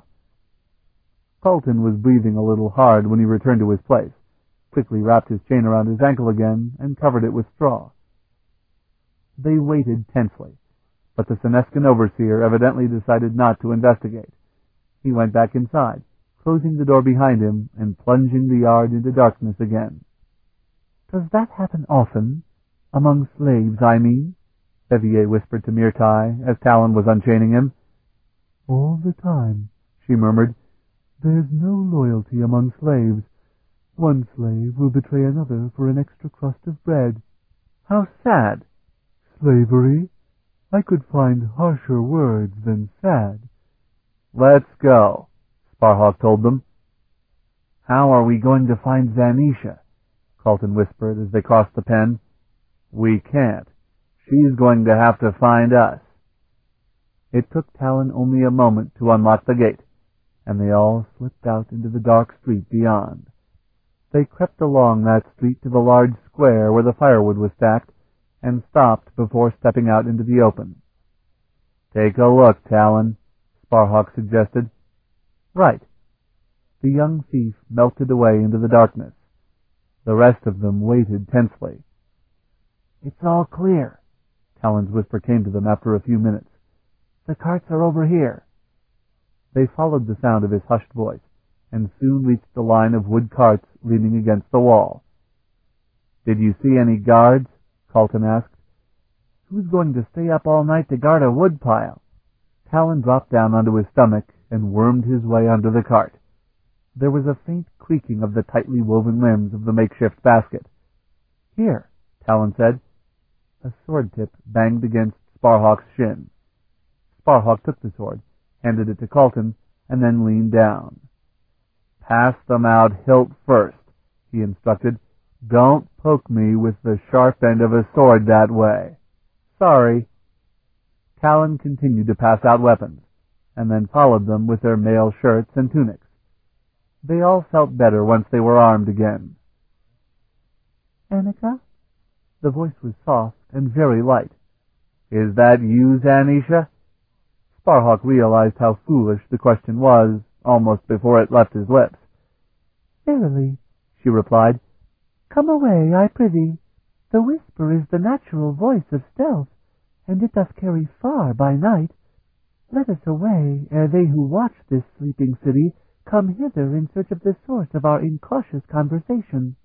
Colton was breathing a little hard when he returned to his place, quickly wrapped his chain around his ankle again, and covered it with straw. They waited tensely, but the Senescan overseer evidently decided not to investigate. He went back inside, closing the door behind him and plunging the yard into darkness again. "Does that happen often? Among slaves, I mean?" Sevier whispered to Mirtai as Talon was unchaining him. "All the time," she murmured. "There's no loyalty among slaves. One slave will betray another for an extra crust of bread." "How sad." "Slavery? I could find harsher words than sad." "Let's go," Sparhawk told them. "How are we going to find Zanisha?" Colton whispered as they crossed the pen. "We can't. she's going to have to find us. It took Talon only a moment to unlock the gate, and they all slipped out into the dark street beyond. They crept along that street to the large square where the firewood was stacked, and stopped before stepping out into the open. "Take a look, Talon," Sparhawk suggested. "Right." The young thief melted away into the darkness. The rest of them waited tensely. "It's all clear," Talon's whisper came to them after a few minutes. "The carts are over here." They followed the sound of his hushed voice, and soon reached the line of wood carts leaning against the wall. "Did you see any guards?" Carlton asked. "Who's going to stay up all night to guard a wood pile?" Talon dropped down onto his stomach and wormed his way under the cart. There was a faint creaking of the tightly woven limbs of the makeshift basket. "Here," Talon said. A sword tip banged against Sparhawk's shin. Sparhawk took the sword, handed it to Carlton, and then leaned down. "Pass them out hilt first," he instructed. "Don't poke me with the sharp end of a sword that way." "Sorry." Talon continued to pass out weapons, and then followed them with their mail shirts and tunics. They all felt better once they were armed again. "Annika?" The voice was soft and very light. "Is that you, Zanisha?" Sparhawk realized how foolish the question was, almost before it left his lips. "Verily," she replied. "Come away, I prithee. The whisper is the natural voice of stealth, and it doth carry far by night. Let us away, ere they who watch this sleeping city come hither in search of the source of our incautious conversation."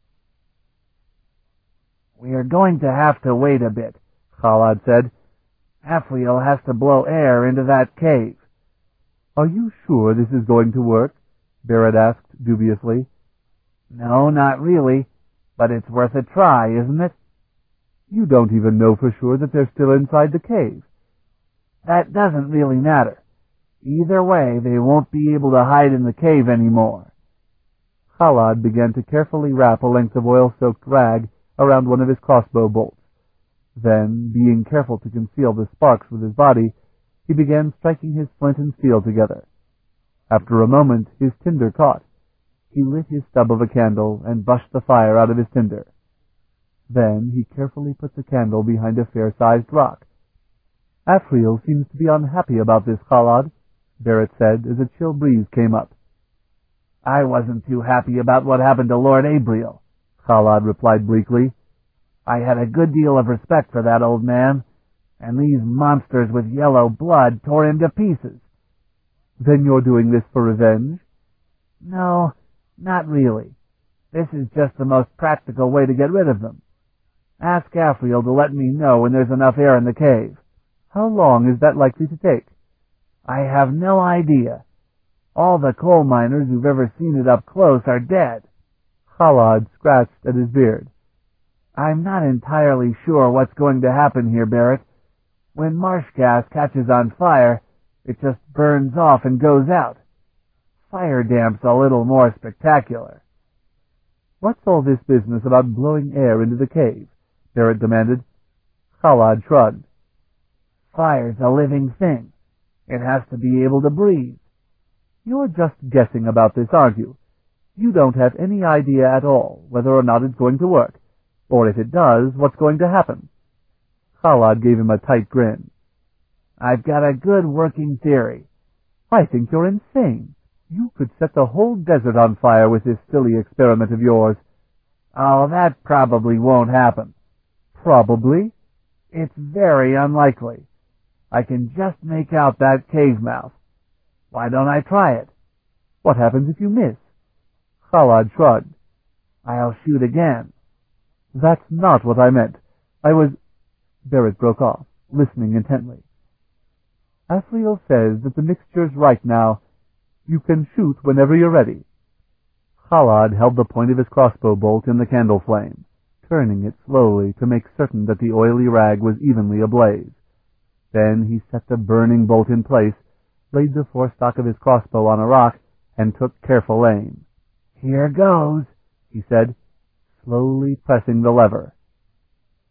"We are going to have to wait a bit," Khalad said. "Afriel has to blow air into that cave." "Are you sure this is going to work?" Barrett asked dubiously. "No, not really, but it's worth a try, isn't it?" "You don't even know for sure that they're still inside the cave." "That doesn't really matter. Either way, they won't be able to hide in the cave anymore." Khalad began to carefully wrap a length of oil-soaked rag around one of his crossbow bolts. Then, being careful to conceal the sparks with his body, he began striking his flint and steel together. After a moment, his tinder caught. He lit his stub of a candle and brushed the fire out of his tinder. Then he carefully put the candle behind a fair-sized rock. "Afriel seems to be unhappy about this, Khalad," Barrett said as a chill breeze came up. "I wasn't too happy about what happened to Lord Abriel," Khalad replied bleakly. "I had a good deal of respect for that old man, and these monsters with yellow blood tore him to pieces." "Then you're doing this for revenge?" "No, not really. This is just the most practical way to get rid of them. Ask Afriel to let me know when there's enough air in the cave." "How long is that likely to take?" "I have no idea. All the coal miners who've ever seen it up close are dead." Khalad scratched at his beard. "I'm not entirely sure what's going to happen here, Barrett. When marsh gas catches on fire, it just burns off and goes out. Fire damp's a little more spectacular." "What's all this business about blowing air into the cave?" Barrett demanded. Khalad shrugged. "Fire's a living thing. It has to be able to breathe." "You're just guessing about this, aren't you? You don't have any idea at all whether or not it's going to work, or if it does, what's going to happen." Khalad gave him a tight grin. "I've got a good working theory." "I think you're insane. You could set the whole desert on fire with this silly experiment of yours." "Oh, that probably won't happen." "Probably?" "It's very unlikely. I can just make out that cave mouth. Why don't I try it?" "What happens if you miss?" Khalad shrugged. "I'll shoot again." "That's not what I meant. I was—" Barrett broke off, listening intently. "Afriel says that the mixture's right now. You can shoot whenever you're ready." Khalad held the point of his crossbow bolt in the candle flame, turning it slowly to make certain that the oily rag was evenly ablaze. Then he set the burning bolt in place, laid the forestock of his crossbow on a rock, and took careful aim. "Here goes," he said, slowly pressing the lever.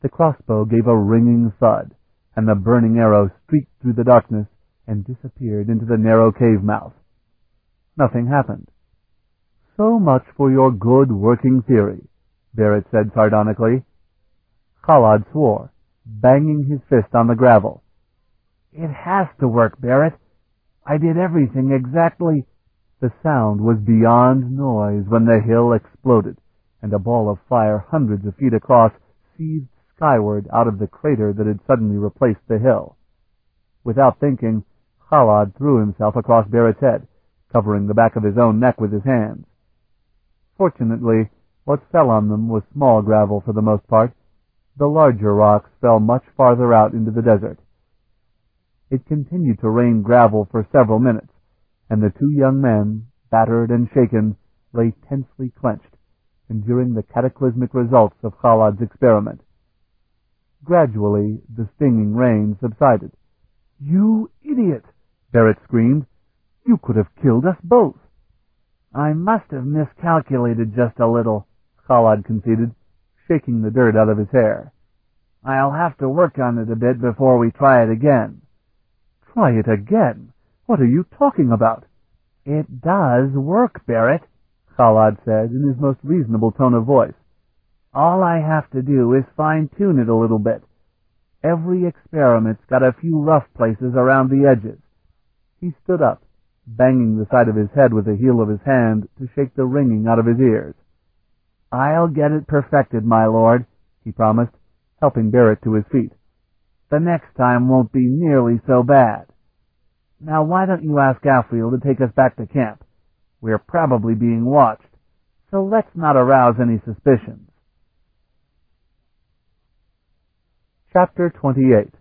The crossbow gave a ringing thud, and the burning arrow streaked through the darkness and disappeared into the narrow cave mouth. Nothing happened. "So much for your good working theory," Barrett said sardonically. Khalad swore, banging his fist on the gravel. "It has to work, Barrett. I did everything exactly—" The sound was beyond noise when the hill exploded, and a ball of fire hundreds of feet across seethed skyward out of the crater that had suddenly replaced the hill. Without thinking, Khalad threw himself across Barrett's head, covering the back of his own neck with his hands. Fortunately, what fell on them was small gravel for the most part. The larger rocks fell much farther out into the desert. It continued to rain gravel for several minutes, and the two young men, battered and shaken, lay tensely clenched, enduring the cataclysmic results of Khalad's experiment. Gradually, the stinging rain subsided. "You idiot!" Barrett screamed. "You could have killed us both." "I must have miscalculated just a little," Khalad conceded, shaking the dirt out of his hair. "I'll have to work on it a bit before we try it again." "Try it again? What are you talking about?" "It does work, Barrett," Khalad said in his most reasonable tone of voice. "All I have to do is fine-tune it a little bit. Every experiment's got a few rough places around the edges." He stood up, banging the side of his head with the heel of his hand to shake the ringing out of his ears. "I'll get it perfected, my lord," he promised, helping Barrett to his feet. "The next time won't be nearly so bad. Now why don't you ask Afriel to take us back to camp? We're probably being watched, so let's not arouse any suspicions." Chapter twenty-eight.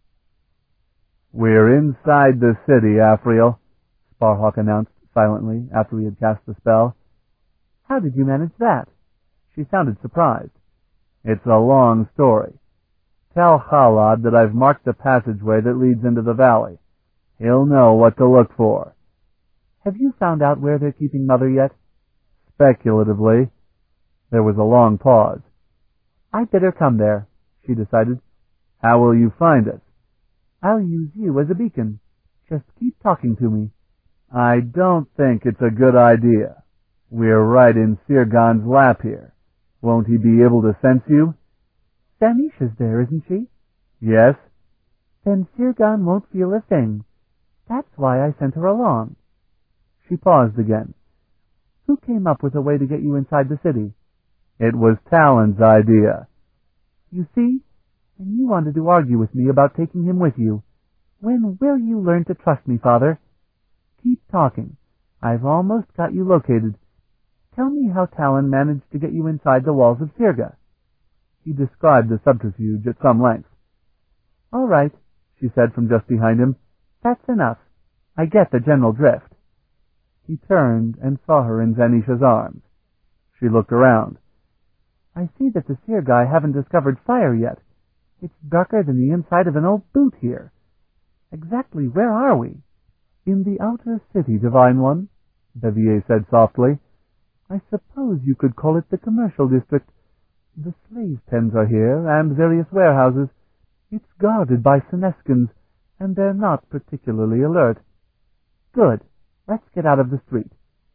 "We're inside the city, Afriel," Sparhawk announced silently after he had cast the spell. "How did you manage that?" She sounded surprised. "It's a long story. Tell Khalad that I've marked the passageway that leads into the valley. He'll know what to look for." "Have you found out where they're keeping Mother yet?" "Speculatively." There was a long pause. "I'd better come there," she decided. "How will you find us?" "I'll use you as a beacon. Just keep talking to me." "I don't think it's a good idea. We're right in Sirgan's lap here. Won't he be able to sense you?" "Zanisha's there, isn't she?" "Yes." "Then Sirgan won't feel a thing. That's why I sent her along." She paused again. "Who came up with a way to get you inside the city?" "It was Talon's idea." "You see? And you wanted to argue with me about taking him with you. When will you learn to trust me, Father? Keep talking. I've almost got you located. Tell me how Talon managed to get you inside the walls of Sirga." He described the subterfuge at some length. "All right," she said from just behind him. "That's enough. I get the general drift." He turned and saw her in Zanisha's arms. She looked around. "I see that the Sirgai haven't discovered fire yet. It's darker than the inside of an old boot here. Exactly where are we?" "In the outer city, Divine One," Bevier said softly. "I suppose you could call it the commercial district. The slave pens are here, and various warehouses. It's guarded by Seneskans, and they're not particularly alert." "Good. Let's get out of the street."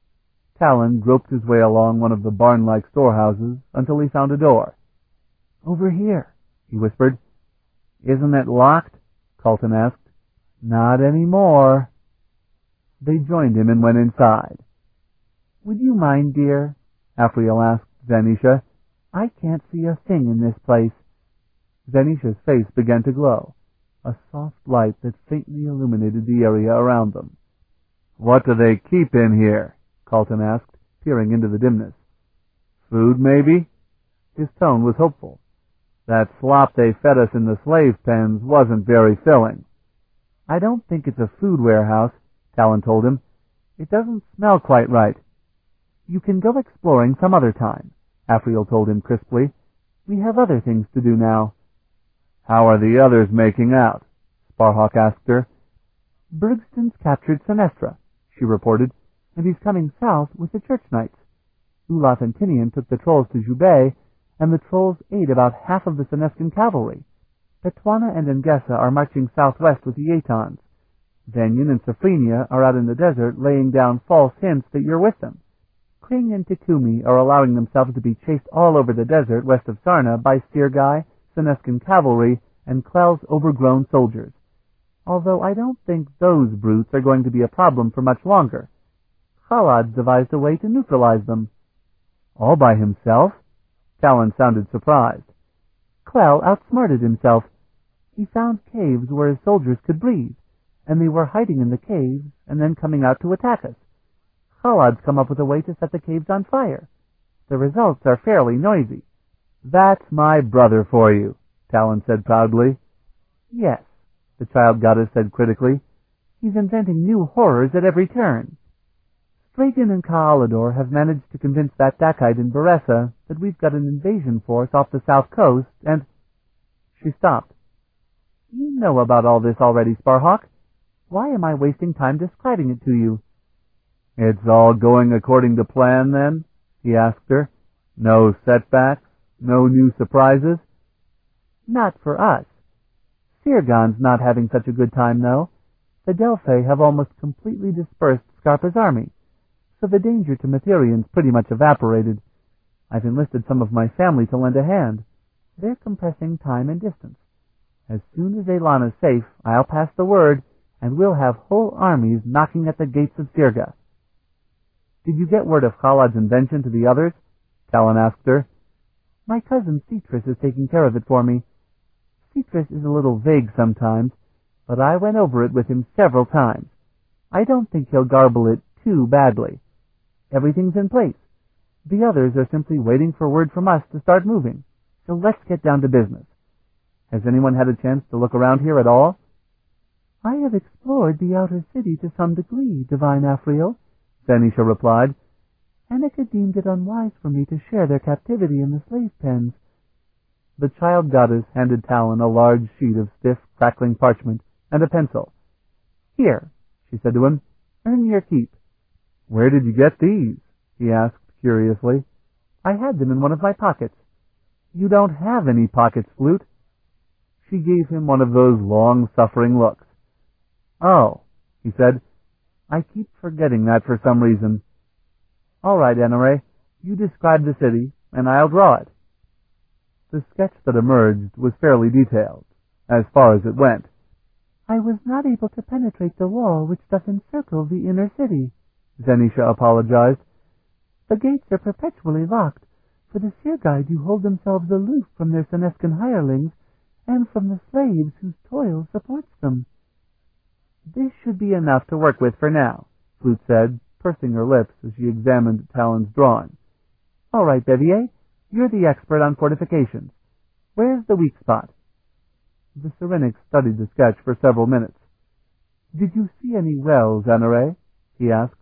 Talon groped his way along one of the barn-like storehouses until he found a door. "Over here," he whispered. "Isn't it locked?" Carlton asked. "Not anymore." They joined him and went inside. "Would you mind, dear?" Afriel asked Zanisha. "I can't see a thing in this place." Zanisha's face began to glow, a soft light that faintly illuminated the area around them. "What do they keep in here?" Carlton asked, peering into the dimness. "Food, maybe?" His tone was hopeful. "That slop they fed us in the slave pens wasn't very filling." "I don't think it's a food warehouse," Talon told him. "It doesn't smell quite right." "You can go exploring some other time," Afriel told him crisply. "We have other things to do now." "How are the others making out?" Sparhawk asked her. "Bergston's captured Sinestra," she reported, "and he's coming south with the Church Knights. Ulaf and Tinian took the trolls to Jubei, and the trolls ate about half of the Senescan cavalry. Petwana and Engessa are marching southwest with the Yatons. Venyon and Sophrenia are out in the desert laying down false hints that you're with them. Kring and Tikumi are allowing themselves to be chased all over the desert west of Sarna by Sirgai, Senescan cavalry, and Klel's overgrown soldiers. Although I don't think those brutes are going to be a problem for much longer. Khalad's devised a way to neutralize them. All by himself? Talon sounded surprised. Klel outsmarted himself. He found caves where his soldiers could breathe, and they were hiding in the caves and then coming out to attack us. Khalad's come up with a way to set the caves on fire. The results are fairly noisy. That's my brother for you, Talon said proudly. Yes, the child goddess said critically. He's inventing new horrors at every turn. Stragan and Kaalador have managed to convince that Dakite in Beressa that we've got an invasion force off the south coast, and... She stopped. You know about all this already, Sparhawk. Why am I wasting time describing it to you? It's all going according to plan, then? He asked her. No setbacks? No new surprises? Not for us. Sirgon's not having such a good time, though. The Delphi have almost completely dispersed Scarpa's army, so the danger to Metherians pretty much evaporated. I've enlisted some of my family to lend a hand. They're compressing time and distance. As soon as Elana's safe, I'll pass the word, and we'll have whole armies knocking at the gates of Sirga. Did you get word of Khalad's invention to the others? Talon asked her. My cousin Cetrus is taking care of it for me. Cetrus is a little vague sometimes, but I went over it with him several times. I don't think he'll garble it too badly. Everything's in place. The others are simply waiting for word from us to start moving. So let's get down to business. Has anyone had a chance to look around here at all? I have explored the outer city to some degree, Divine Afriel, Zenisha replied. Annika deemed it unwise for me to share their captivity in the slave pens. The child goddess handed Talon a large sheet of stiff, crackling parchment and a pencil. Here, she said to him, earn your keep. Where did you get these? He asked curiously. I had them in one of my pockets. You don't have any pockets, Flute. She gave him one of those long-suffering looks. Oh, he said. I keep forgetting that for some reason. All right, Enare, you describe the city, and I'll draw it. The sketch that emerged was fairly detailed, as far as it went. I was not able to penetrate the wall which does encircle the inner city, Zenisha apologized. The gates are perpetually locked, for the Sirgai do hold themselves aloof from their Senescan hirelings and from the slaves whose toil supports them. This should be enough to work with for now, Flute said, pursing her lips as she examined Talon's drawing. All right, Bevier, you're the expert on fortifications. Where's the weak spot? The Cyrenix studied the sketch for several minutes. Did you see any wells, Enare? He asked.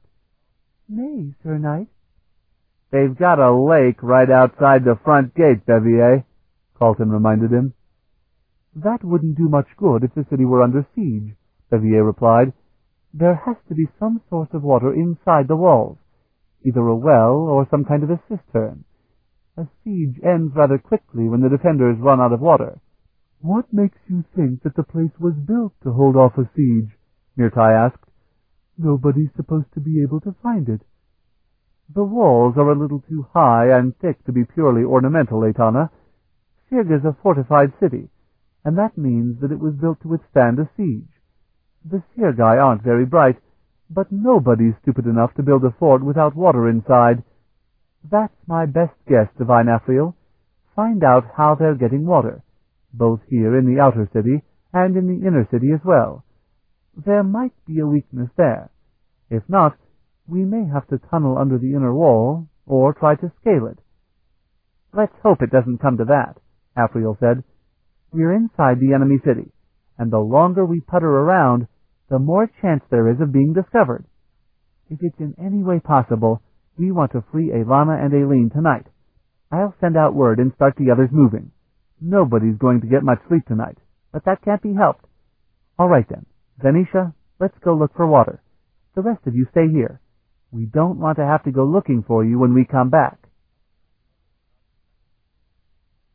Nay, Sir Knight. They've got a lake right outside the front gate, Bevier, Carlton reminded him. That wouldn't do much good if the city were under siege, Bevier replied. There has to be some source of water inside the walls, either a well or some kind of a cistern. A siege ends rather quickly when the defenders run out of water. What makes you think that the place was built to hold off a siege? Mirtai asked. Nobody's supposed to be able to find it. The walls are a little too high and thick to be purely ornamental, Aitana. Sirga's a fortified city, and that means that it was built to withstand a siege. The Sirgai aren't very bright, but nobody's stupid enough to build a fort without water inside. That's my best guess, Divine Afriel. Find out how they're getting water, both here in the outer city and in the inner city as well. There might be a weakness there. If not, we may have to tunnel under the inner wall, or try to scale it. Let's hope it doesn't come to that, Afriel said. We're inside the enemy city, and the longer we putter around, the more chance there is of being discovered. If it's in any way possible, we want to free Elana and Aileen tonight. I'll send out word and start the others moving. Nobody's going to get much sleep tonight, but that can't be helped. All right then, Zenisha, let's go look for water. The rest of you stay here. We don't want to have to go looking for you when we come back.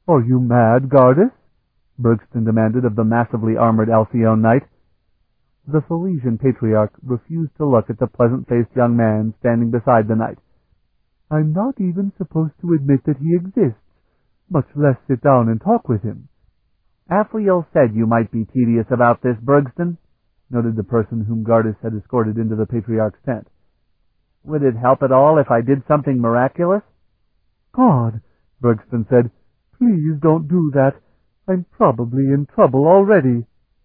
Are you mad, Gardus? Bergston demanded of the massively armored Alcyone knight. The Philesian patriarch refused to look at the pleasant-faced young man standing beside the knight. I'm not even supposed to admit that he exists, much less sit down and talk with him. Afriel said you might be tedious about this, Bergston, noted the person whom Gardus had escorted into the patriarch's tent. Would it help at all if I did something miraculous? God, Bergston said, please don't do that. I'm probably in trouble already.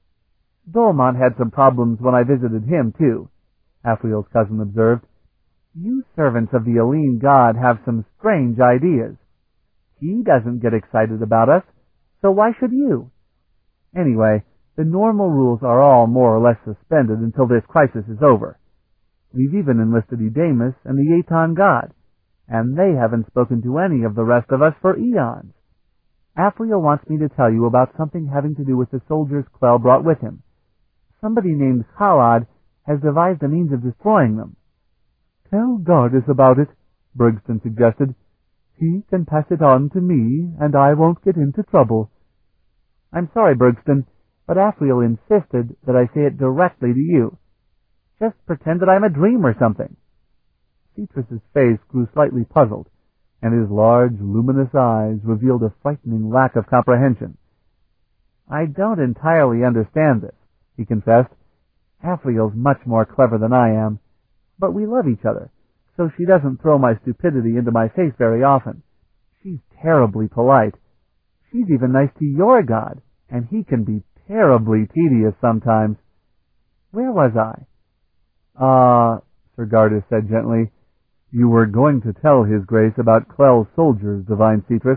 Dolmont had some problems when I visited him, too, Afriel's cousin observed. You servants of the Aline god have some strange ideas. He doesn't get excited about us, so why should you? Anyway, the normal rules are all more or less suspended until this crisis is over. We've even enlisted Edamus and the Aton god, and they haven't spoken to any of the rest of us for eons. Afriel wants me to tell you about something having to do with the soldiers Quell brought with him. Somebody named Khalad has devised a means of destroying them. Tell Gardus about it, Bergston suggested. He can pass it on to me, and I won't get into trouble. I'm sorry, Bergston, but Afriel insisted that I say it directly to you. Just pretend that I'm a dream or something. Cetrus's face grew slightly puzzled, and his large, luminous eyes revealed a frightening lack of comprehension. I don't entirely understand this, he confessed. Afriel's much more clever than I am, but we love each other, so she doesn't throw my stupidity into my face very often. She's terribly polite. She's even nice to your god, and he can be terribly tedious sometimes. Where was I? Ah, uh, Sir Gardus said gently, you were going to tell his grace about Quell's soldiers, divine Cetrus.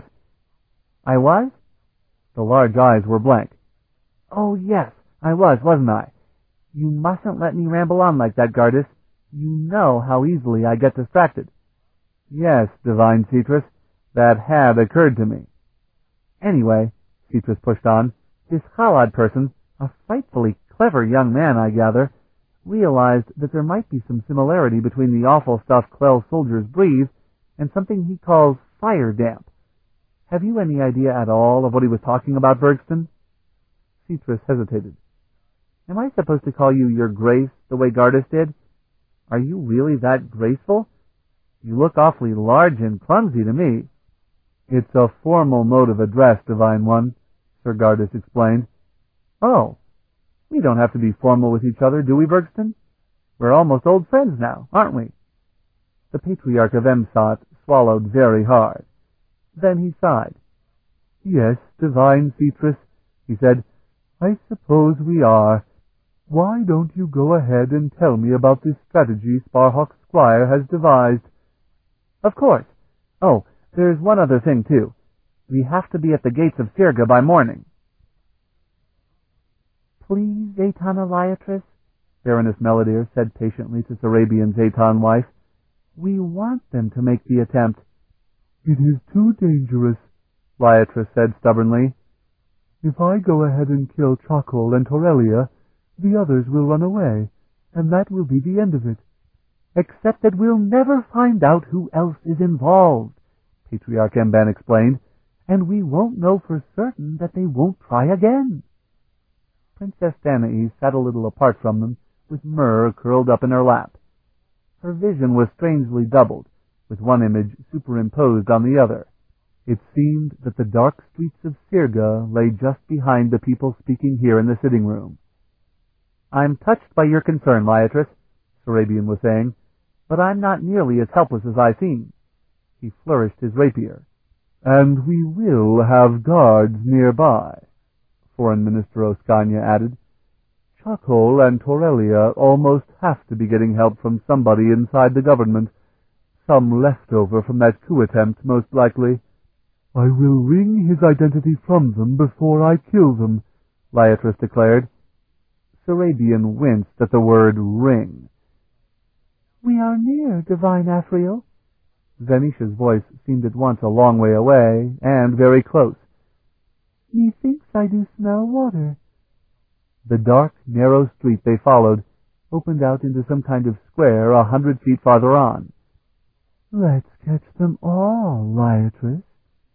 I was? The large eyes were blank. Oh, yes, I was, wasn't I? You mustn't let me ramble on like that, Gardus. You know how easily I get distracted. Yes, divine Cetrus, that had occurred to me. Anyway, Cetrus pushed on, this Khalad person, a frightfully clever young man, I gather, realized that there might be some similarity between the awful stuff Quell's soldiers breathe and something he calls fire damp. Have you any idea at all of what he was talking about, Bergston? Cetrus hesitated. Am I supposed to call you your grace the way Gardus did? Are you really that graceful? You look awfully large and clumsy to me. It's a formal mode of address, divine one, Sir Gardus explained. Oh, we don't have to be formal with each other, do we, Bergston? We're almost old friends now, aren't we? The Patriarch of Emsot swallowed very hard. Then he sighed. Yes, divine Cetrus, he said, I suppose we are. Why don't you go ahead and tell me about this strategy Sparhawk's squire has devised? Of course. Oh, there's one other thing, too. We have to be at the gates of Sirga by morning. Please, Aton Eliatris, Baroness Melodier said patiently to Sarabian's Aton wife. We want them to make the attempt. It is too dangerous, Liatris said stubbornly. If I go ahead and kill Chakol and Torelia, the others will run away, and that will be the end of it. Except that we'll never find out who else is involved, Patriarch Emban explained, and we won't know for certain that they won't try again. Princess Danae sat a little apart from them, with Myrrh curled up in her lap. Her vision was strangely doubled, with one image superimposed on the other. It seemed that the dark streets of Sirga lay just behind the people speaking here in the sitting room. I'm touched by your concern, Liatris, Sarabian was saying, but I'm not nearly as helpless as I seem. He flourished his rapier. And we will have guards nearby, Foreign Minister Oscania added. Chakol and Torelia almost have to be getting help from somebody inside the government, some leftover from that coup attempt, most likely. I will wring his identity from them before I kill them, Liatris declared. Sarabian winced at the word wring. We are near, divine Afriel. Venetia' voice seemed at once a long way away and very close. Methinks I do smell water. The dark, narrow street they followed opened out into some kind of square a hundred feet farther on. Let's catch them all, Liatris,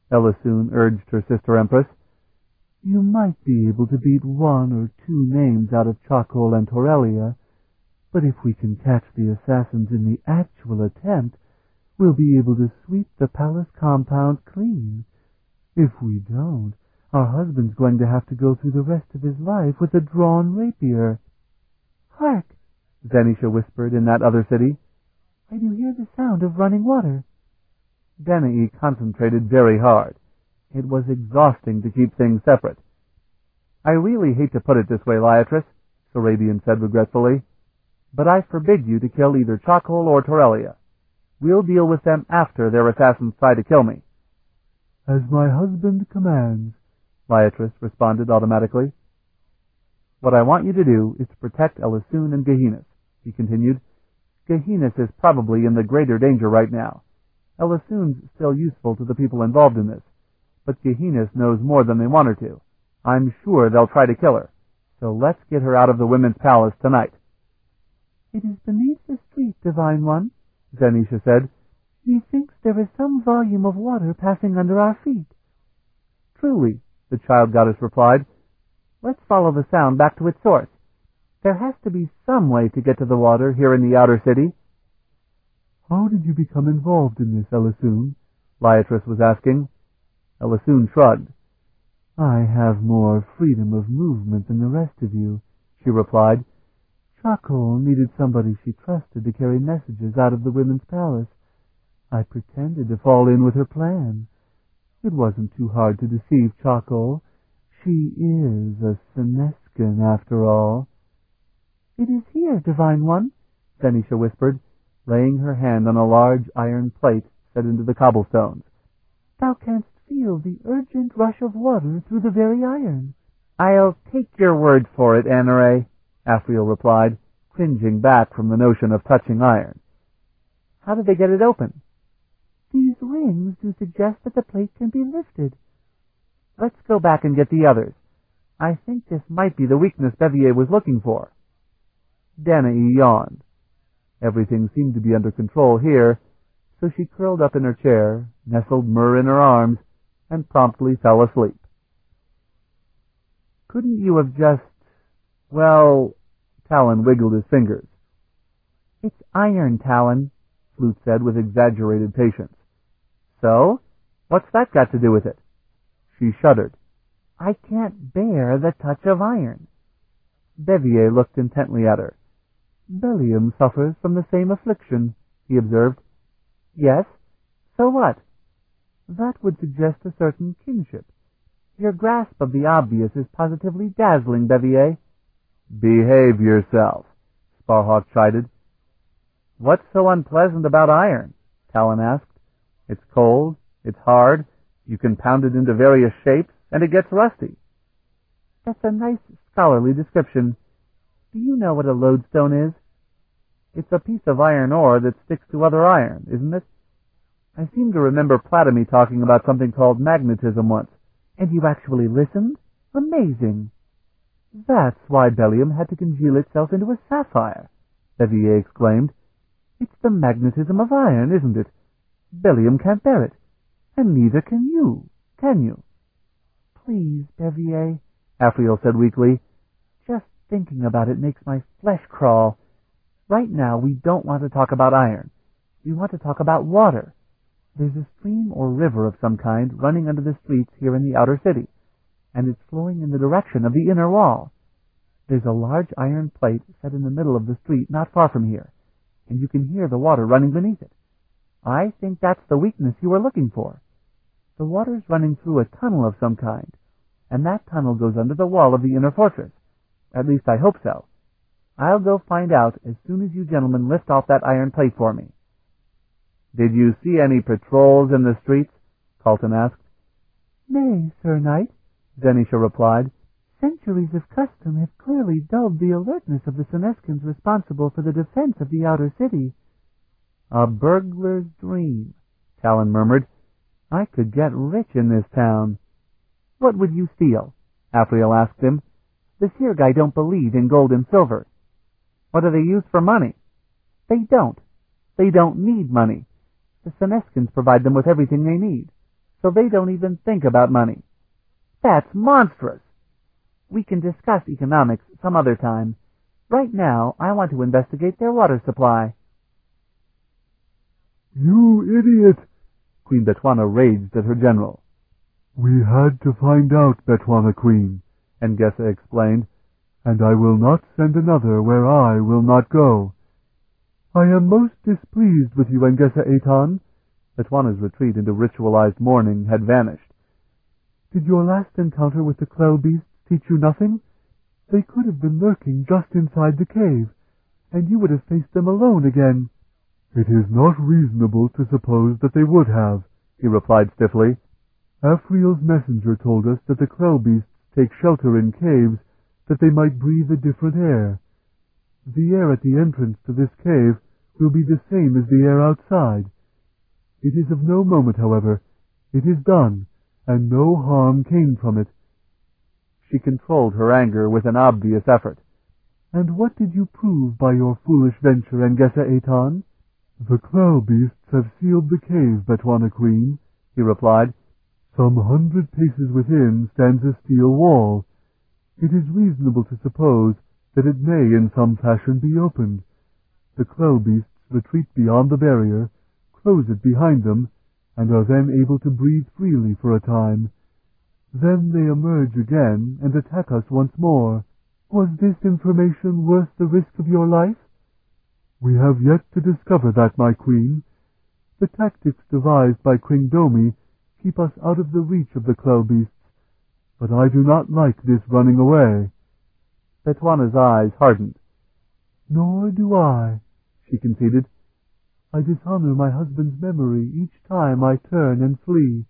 Elysoon urged her sister Empress. You might be able to beat one or two names out of Chacol and Torellia, but if we can catch the assassins in the actual attempt, we'll be able to sweep the palace compound clean. If we don't, our husband's going to have to go through the rest of his life with a drawn rapier. Hark! Zenisha whispered in that other city. I do hear the sound of running water. Danae concentrated very hard. It was exhausting to keep things separate. I really hate to put it this way, Leatrice, Sarabian said regretfully, but I forbid you to kill either Chacol or Torellia. We'll deal with them after their assassins try to kill me. As my husband commands, Leatrice responded automatically. What I want you to do is to protect Elysoon and Gehinus, he continued. Gehinus is probably in the greater danger right now. Elysoon's still useful to the people involved in this, but Gehinus knows more than they want her to. I'm sure they'll try to kill her, so let's get her out of the women's palace tonight. It is beneath the street, Divine One, Zenisha said. Methinks there is some volume of water passing under our feet. Truly, the child goddess replied. Let's follow the sound back to its source. There has to be some way to get to the water here in the outer city. How did you become involved in this, Elysoon? Leatrice was asking. Elysoon shrugged. I have more freedom of movement than the rest of you, she replied. Chacol needed somebody she trusted to carry messages out of the women's palace. I pretended to fall in with her plan. It wasn't too hard to deceive Chacol. She is a Senescan, after all. It is here, Divine One, Zenisha whispered, laying her hand on a large iron plate set into the cobblestones. Thou canst feel the urgent rush of water through the very iron. I'll take your word for it, Anare, Afriel replied, cringing back from the notion of touching iron. How did they get it open? These rings do suggest that the plate can be lifted. Let's go back and get the others. I think this might be the weakness Bevier was looking for. Danae yawned. Everything seemed to be under control here, so she curled up in her chair, nestled Myrrh in her arms, and promptly fell asleep. Couldn't you have just... Well, Talon wiggled his fingers. It's iron, Talon, Flute said with exaggerated patience. So? What's that got to do with it? She shuddered. I can't bear the touch of iron. Bevier looked intently at her. Bellium suffers from the same affliction, he observed. Yes? So what? That would suggest a certain kinship. Your grasp of the obvious is positively dazzling, Bevier. Behave yourself, Sparhawk chided. What's so unpleasant about iron? Talon asked. It's cold, it's hard, you can pound it into various shapes, and it gets rusty. That's a nice scholarly description. Do you know what a lodestone is? It's a piece of iron ore that sticks to other iron, isn't it? I seem to remember Platemy talking about something called magnetism once. And you actually listened? Amazing. That's why Bellium had to congeal itself into a sapphire, Bevier exclaimed. It's the magnetism of iron, isn't it? Bellium can't bear it. And neither can you, can you? Please, Bevier, Afriel said weakly. Just thinking about it makes my flesh crawl. Right now, we don't want to talk about iron. We want to talk about water. There's a stream or river of some kind running under the streets here in the outer city, and it's flowing in the direction of the inner wall. There's a large iron plate set in the middle of the street not far from here, and you can hear the water running beneath it. I think that's the weakness you were looking for. The water's running through a tunnel of some kind, and that tunnel goes under the wall of the inner fortress. At least I hope so. I'll go find out as soon as you gentlemen lift off that iron plate for me. Did you see any patrols in the streets? Carlton asked. Nay, Sir Knight, Zenisha replied. Centuries of custom have clearly dulled the alertness of the Senescans responsible for the defense of the outer city. A burglar's dream, Talon murmured. I could get rich in this town. What would you steal? Afriel asked him. The Sirgai don't believe in gold and silver. What do they use for money? They don't. They don't need money. The Senescans provide them with everything they need. so they don't even think about money. That's monstrous. We can discuss economics some other time. Right now, I want to investigate their water supply. You idiot! Queen Betwana raged at her general. We had to find out, Betwana Queen, Engessa explained, and I will not send another where I will not go. I am most displeased with you, Engessa Aton. Betwana's retreat into ritualized mourning had vanished. Did your last encounter with the Clell beasts teach you nothing? They could have been lurking just inside the cave, and you would have faced them alone again. It is not reasonable to suppose that they would have, he replied stiffly. Afriel's messenger told us that the Clell beasts take shelter in caves that they might breathe a different air. The air at the entrance to this cave will be the same as the air outside. It is of no moment, however. It is done, and no harm came from it. She controlled her anger with an obvious effort. And what did you prove by your foolish venture, Engessa Aton? The Clell beasts have sealed the cave, Betwana Queen, he replied. Some hundred paces within stands a steel wall. It is reasonable to suppose that it may in some fashion be opened. The Clell beasts retreat beyond the barrier, close it behind them, and are then able to breathe freely for a time. Then they emerge again and attack us once more. Was this information worth the risk of your life? We have yet to discover that, my queen. The tactics devised by Kringdomi keep us out of the reach of the Clell beasts, but I do not like this running away. Betwana's eyes hardened. Nor do I, she conceded. I dishonor my husband's memory each time I turn and flee.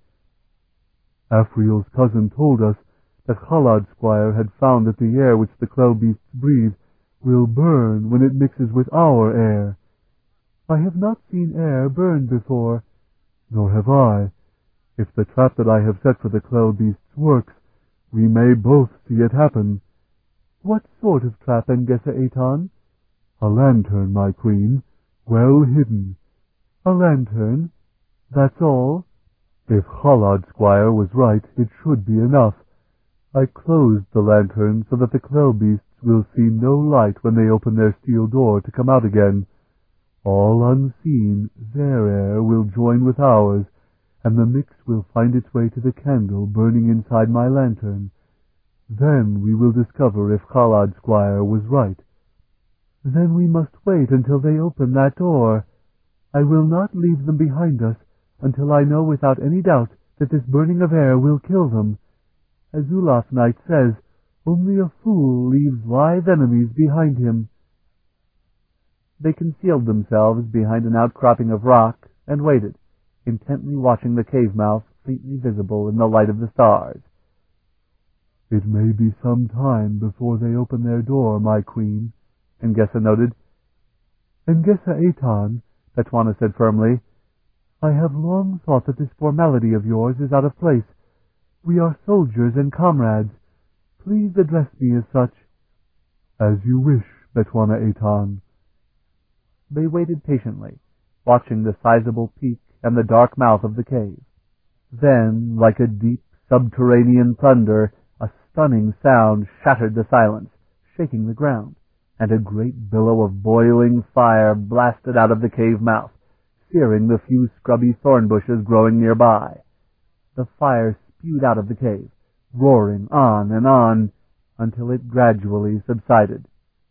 Afriel's cousin told us that Khalad Squire had found that the air which the Clell beasts breathe will burn when it mixes with our air. I have not seen air burn before, nor have I. If the trap that I have set for the Clell beasts works, we may both see it happen. What sort of trap, Engessa Aton? A lantern, my queen, well hidden. A lantern? That's all? If Khalad Squire was right, it should be enough. I closed the lantern so that the Clell beasts will see no light when they open their steel door to come out again. All unseen, their air will join with ours, and the mix will find its way to the candle burning inside my lantern. Then we will discover if Khalad Squire was right. Then we must wait until they open that door. I will not leave them behind us until I know without any doubt that this burning of air will kill them. As Ulaf Knight says, only a fool leaves live enemies behind him. They concealed themselves behind an outcropping of rock and waited, intently watching the cave mouth faintly visible in the light of the stars. It may be some time before they open their door, my queen, Engessa noted. Engessa Aton, Betwana said firmly, I have long thought that this formality of yours is out of place. We are soldiers and comrades. Please address me as such. As you wish, Betwana Aton. They waited patiently, watching the sizable peak and the dark mouth of the cave. Then, like a deep subterranean thunder, a stunning sound shattered the silence, shaking the ground, and a great billow of boiling fire blasted out of the cave mouth, searing the few scrubby thorn bushes growing nearby. The fire spewed out of the cave, roaring on and on, until it gradually subsided.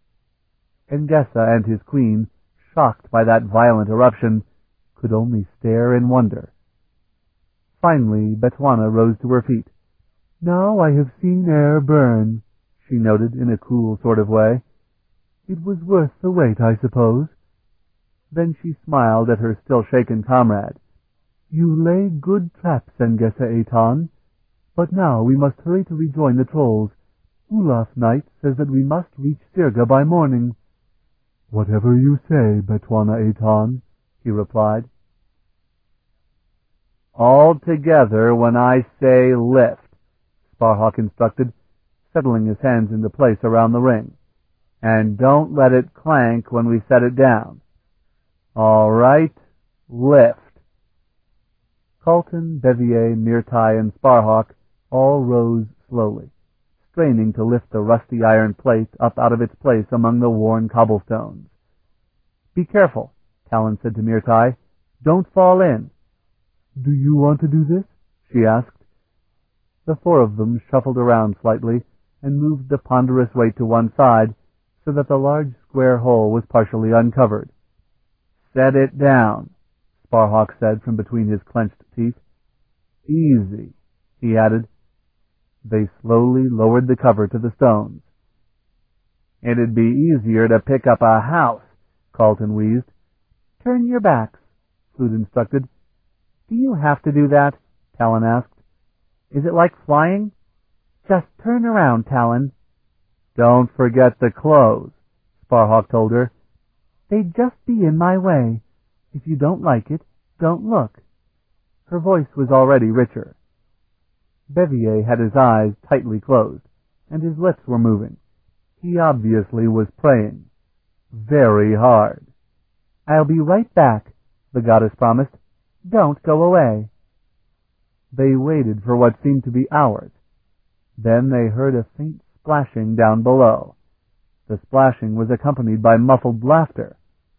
Engessa and his queen, shocked by that violent eruption, could only stare in wonder. Finally, Betwana rose to her feet. Now I have seen air burn, she noted in a cool sort of way. It was worth the wait, I suppose. Then she smiled at her still shaken comrade. You lay good traps, Engessa Aton. But now we must hurry to rejoin the trolls. Ulaf Knight says that we must reach Sirga by morning. Whatever you say, Betwana Aton, he replied. All together when I say lift, Sparhawk instructed, settling his hands into place around the ring. And don't let it clank when we set it down. All right, lift. Carlton, Bevier, Myrtai, and Sparhawk all rose slowly, straining to lift the rusty iron plate up out of its place among the worn cobblestones. "Be careful," Talon said to Myrtai. "Don't fall in." "Do you want to do this?" she asked. The four of them shuffled around slightly and moved the ponderous weight to one side so that the large square hole was partially uncovered. "Set it down," Sparhawk said from between his clenched teeth. "Easy," he added. They slowly lowered the cover to the stones. "It'd be easier to pick up a house," Carlton wheezed. "Turn your backs," Flute instructed. "Do you have to do that?" Talon asked. "Is it like flying?" "Just turn around, Talon." "Don't forget the clothes," Sparhawk told her. "They'd just be in my way. If you don't like it, don't look." Her voice was already richer. Bevier had his eyes tightly closed, and his lips were moving. He obviously was praying. Very hard. "I'll be right back," the goddess promised. "Don't go away." They waited for what seemed to be hours. Then they heard a faint splashing down below. The splashing was accompanied by muffled laughter.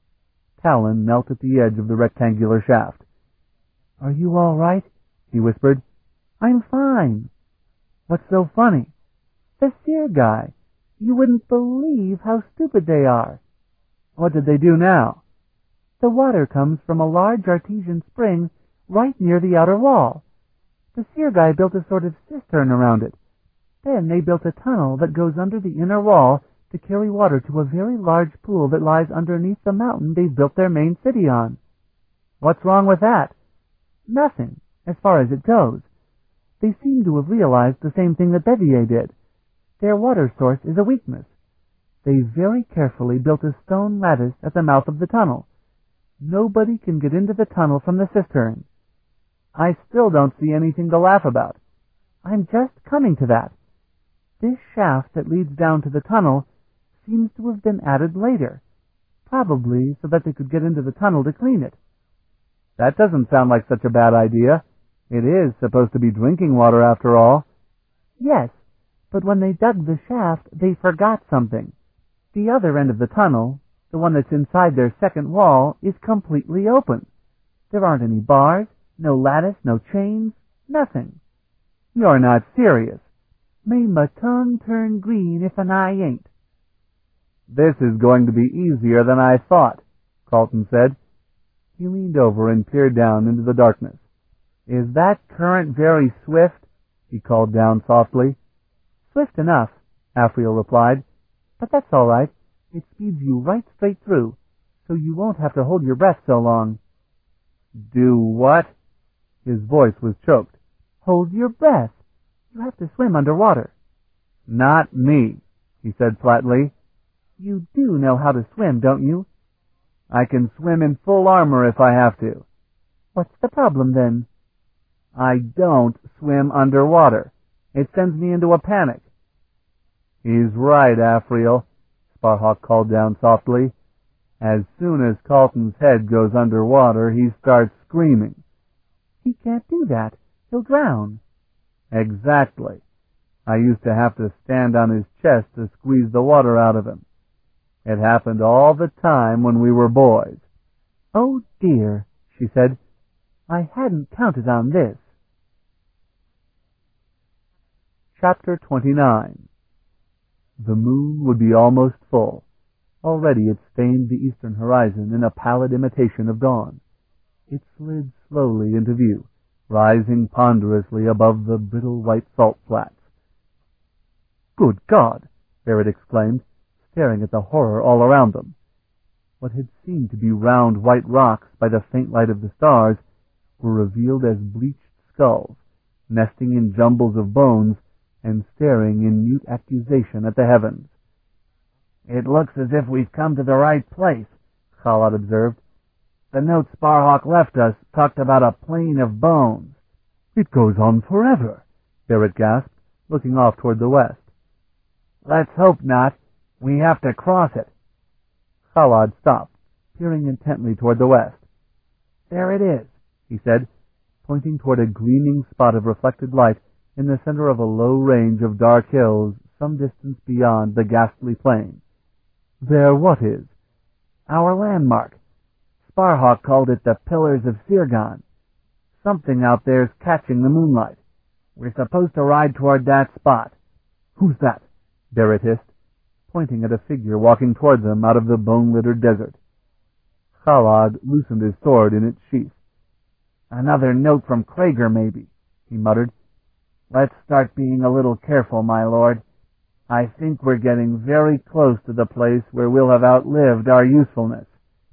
Talon knelt at the edge of the rectangular shaft. "Are you all right?" he whispered. "I'm fine." "What's so funny?" "The seer guy. You wouldn't believe how stupid they are." "What did they do now?" "The water comes from a large artesian spring right near the outer wall. The seer guy built a sort of cistern around it. Then they built a tunnel that goes under the inner wall to carry water to a very large pool that lies underneath the mountain they've built their main city on." "What's wrong with that?" "Nothing, as far as it goes. They seem to have realized the same thing that Bevier did. Their water source is a weakness. They very carefully built a stone lattice at the mouth of the tunnel. Nobody can get into the tunnel from the cistern." "I still don't see anything to laugh about." "I'm just coming to that. This shaft that leads down to the tunnel seems to have been added later, probably so that they could get into the tunnel to clean it." "That doesn't sound like such a bad idea. It is supposed to be drinking water after all." "Yes, but when they dug the shaft, they forgot something. The other end of the tunnel, the one that's inside their second wall, is completely open. There aren't any bars, no lattice, no chains, nothing." "You're not serious." "May my tongue turn green if an eye ain't." "This is going to be easier than I thought," Carlton said. He leaned over and peered down into the darkness. "Is that current very swift?" he called down softly. "Swift enough," Afriel replied. "But that's all right. It speeds you right straight through, so you won't have to hold your breath so long." "Do what?" His voice was choked. "Hold your breath. You have to swim underwater." "Not me," he said flatly. "You do know how to swim, don't you?" "I can swim in full armor if I have to." "What's the problem, then?" "I don't swim underwater. It sends me into a panic." "He's right, Afriel," Sparhawk called down softly. "As soon as Carlton's head goes underwater, he starts screaming." "He can't do that. He'll drown." "Exactly. I used to have to stand on his chest to squeeze the water out of him. It happened all the time when we were boys." "Oh, dear," she said. "I hadn't counted on this." Chapter twenty-nine. The moon would be almost full. Already it stained the eastern horizon in a pallid imitation of dawn. It slid slowly into view, rising ponderously above the brittle white salt flats. "Good God!" Barrett exclaimed, staring at the horror all around them. What had seemed to be round white rocks by the faint light of the stars were revealed as bleached skulls, nesting in jumbles of bones and staring in mute accusation at the heavens. "It looks as if we've come to the right place," Khalad observed. "The note Sparhawk left us talked about a plain of bones." "It goes on forever," Barrett gasped, looking off toward the west. "Let's hope not. We have to cross it." Khalad stopped, peering intently toward the west. "There it is," he said, pointing toward a gleaming spot of reflected light in the center of a low range of dark hills some distance beyond the ghastly plain. There what is? Our landmark. Sparhawk called it the Pillars of Sirgan. Something out there's catching the moonlight. We're supposed to ride toward that spot. Who's that? Barrett hissed, pointing at a figure walking toward them out of the bone-littered desert. Khalad loosened his sword in its sheath. Another note from Krager, maybe, he muttered. Let's start being a little careful, my lord. I think we're getting very close to the place where we'll have outlived our usefulness.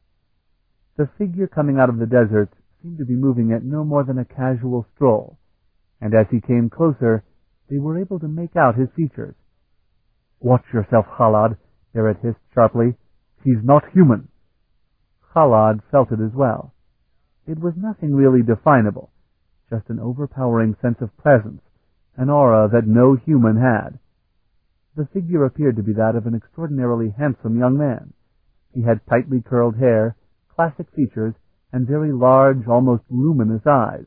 The figure coming out of the desert seemed to be moving at no more than a casual stroll, and as he came closer, they were able to make out his features. Watch yourself, Khalad, Barrett hissed sharply. He's not human. Khalad felt it as well. It was nothing really definable, just an overpowering sense of presence, an aura that no human had. The figure appeared to be that of an extraordinarily handsome young man. He had tightly curled hair, classic features, and very large, almost luminous eyes.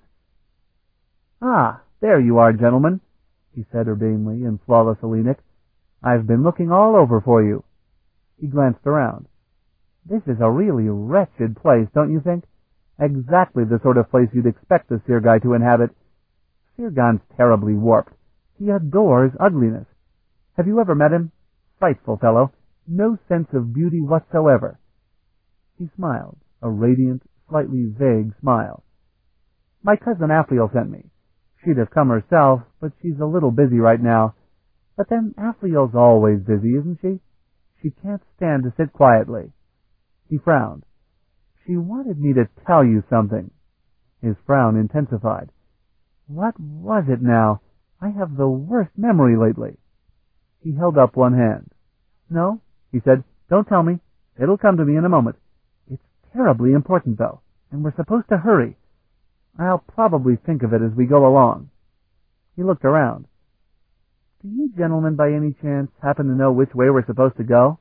Ah, there you are, gentlemen, he said urbanely in flawless Hellenic. I've been looking all over for you. He glanced around. This is a really wretched place, don't you think? Exactly the sort of place you'd expect the Sirgai to inhabit. Sirgan's terribly warped. He adores ugliness. Have you ever met him? Frightful fellow. No sense of beauty whatsoever. He smiled, a radiant, slightly vague smile. My cousin Afriel sent me. She'd have come herself, but she's a little busy right now. But then Afriel's always busy, isn't she? She can't stand to sit quietly. He frowned. She wanted me to tell you something. His frown intensified. What was it now? I have the worst memory lately. He held up one hand. No, he said, don't tell me. It'll come to me in a moment. It's terribly important, though, and we're supposed to hurry. I'll probably think of it as we go along. He looked around. Do you gentlemen by any chance happen to know which way we're supposed to go?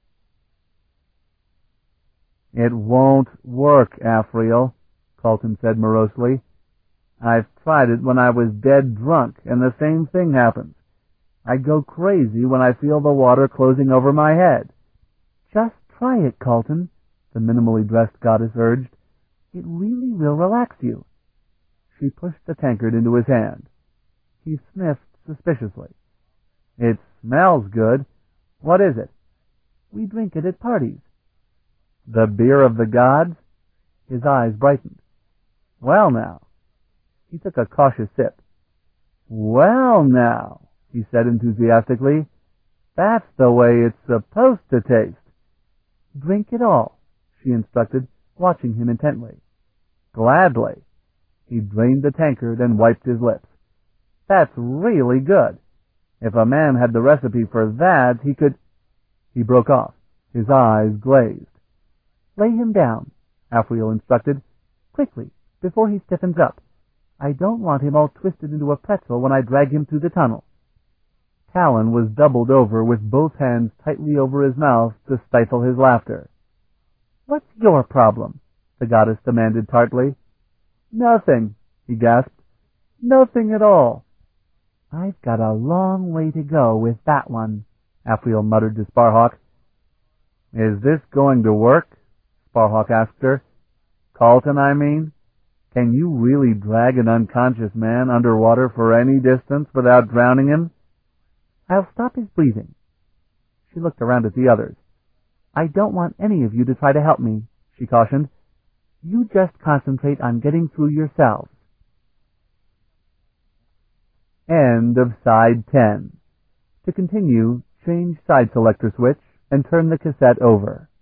It won't work, Afriel, Colton said morosely. I've tried it when I was dead drunk, and the same thing happens. I go crazy when I feel the water closing over my head. Just try it, Colton, the minimally dressed goddess urged. It really will relax you. She pushed the tankard into his hand. He sniffed suspiciously. It smells good. What is it? We drink it at parties. The beer of the gods? His eyes brightened. Well now. He took a cautious sip. Well now, he said enthusiastically. That's the way it's supposed to taste. Drink it all, she instructed, watching him intently. Gladly. He drained the tankard and wiped his lips. That's really good. If a man had the recipe for that, he could... He broke off, his eyes glazed. Lay him down, Afriel instructed. Quickly, before he stiffens up. I don't want him all twisted into a pretzel when I drag him through the tunnel. Talon was doubled over with both hands tightly over his mouth to stifle his laughter. What's your problem? The goddess demanded tartly. Nothing, he gasped. Nothing at all. I've got a long way to go with that one, Afriel muttered to Sparhawk. Is this going to work? Sparhawk asked her. Colton, I mean? Can you really drag an unconscious man underwater for any distance without drowning him? I'll stop his breathing. She looked around at the others. I don't want any of you to try to help me, she cautioned. You just concentrate on getting through yourselves. End of side ten. To continue, change side selector switch and turn the cassette over.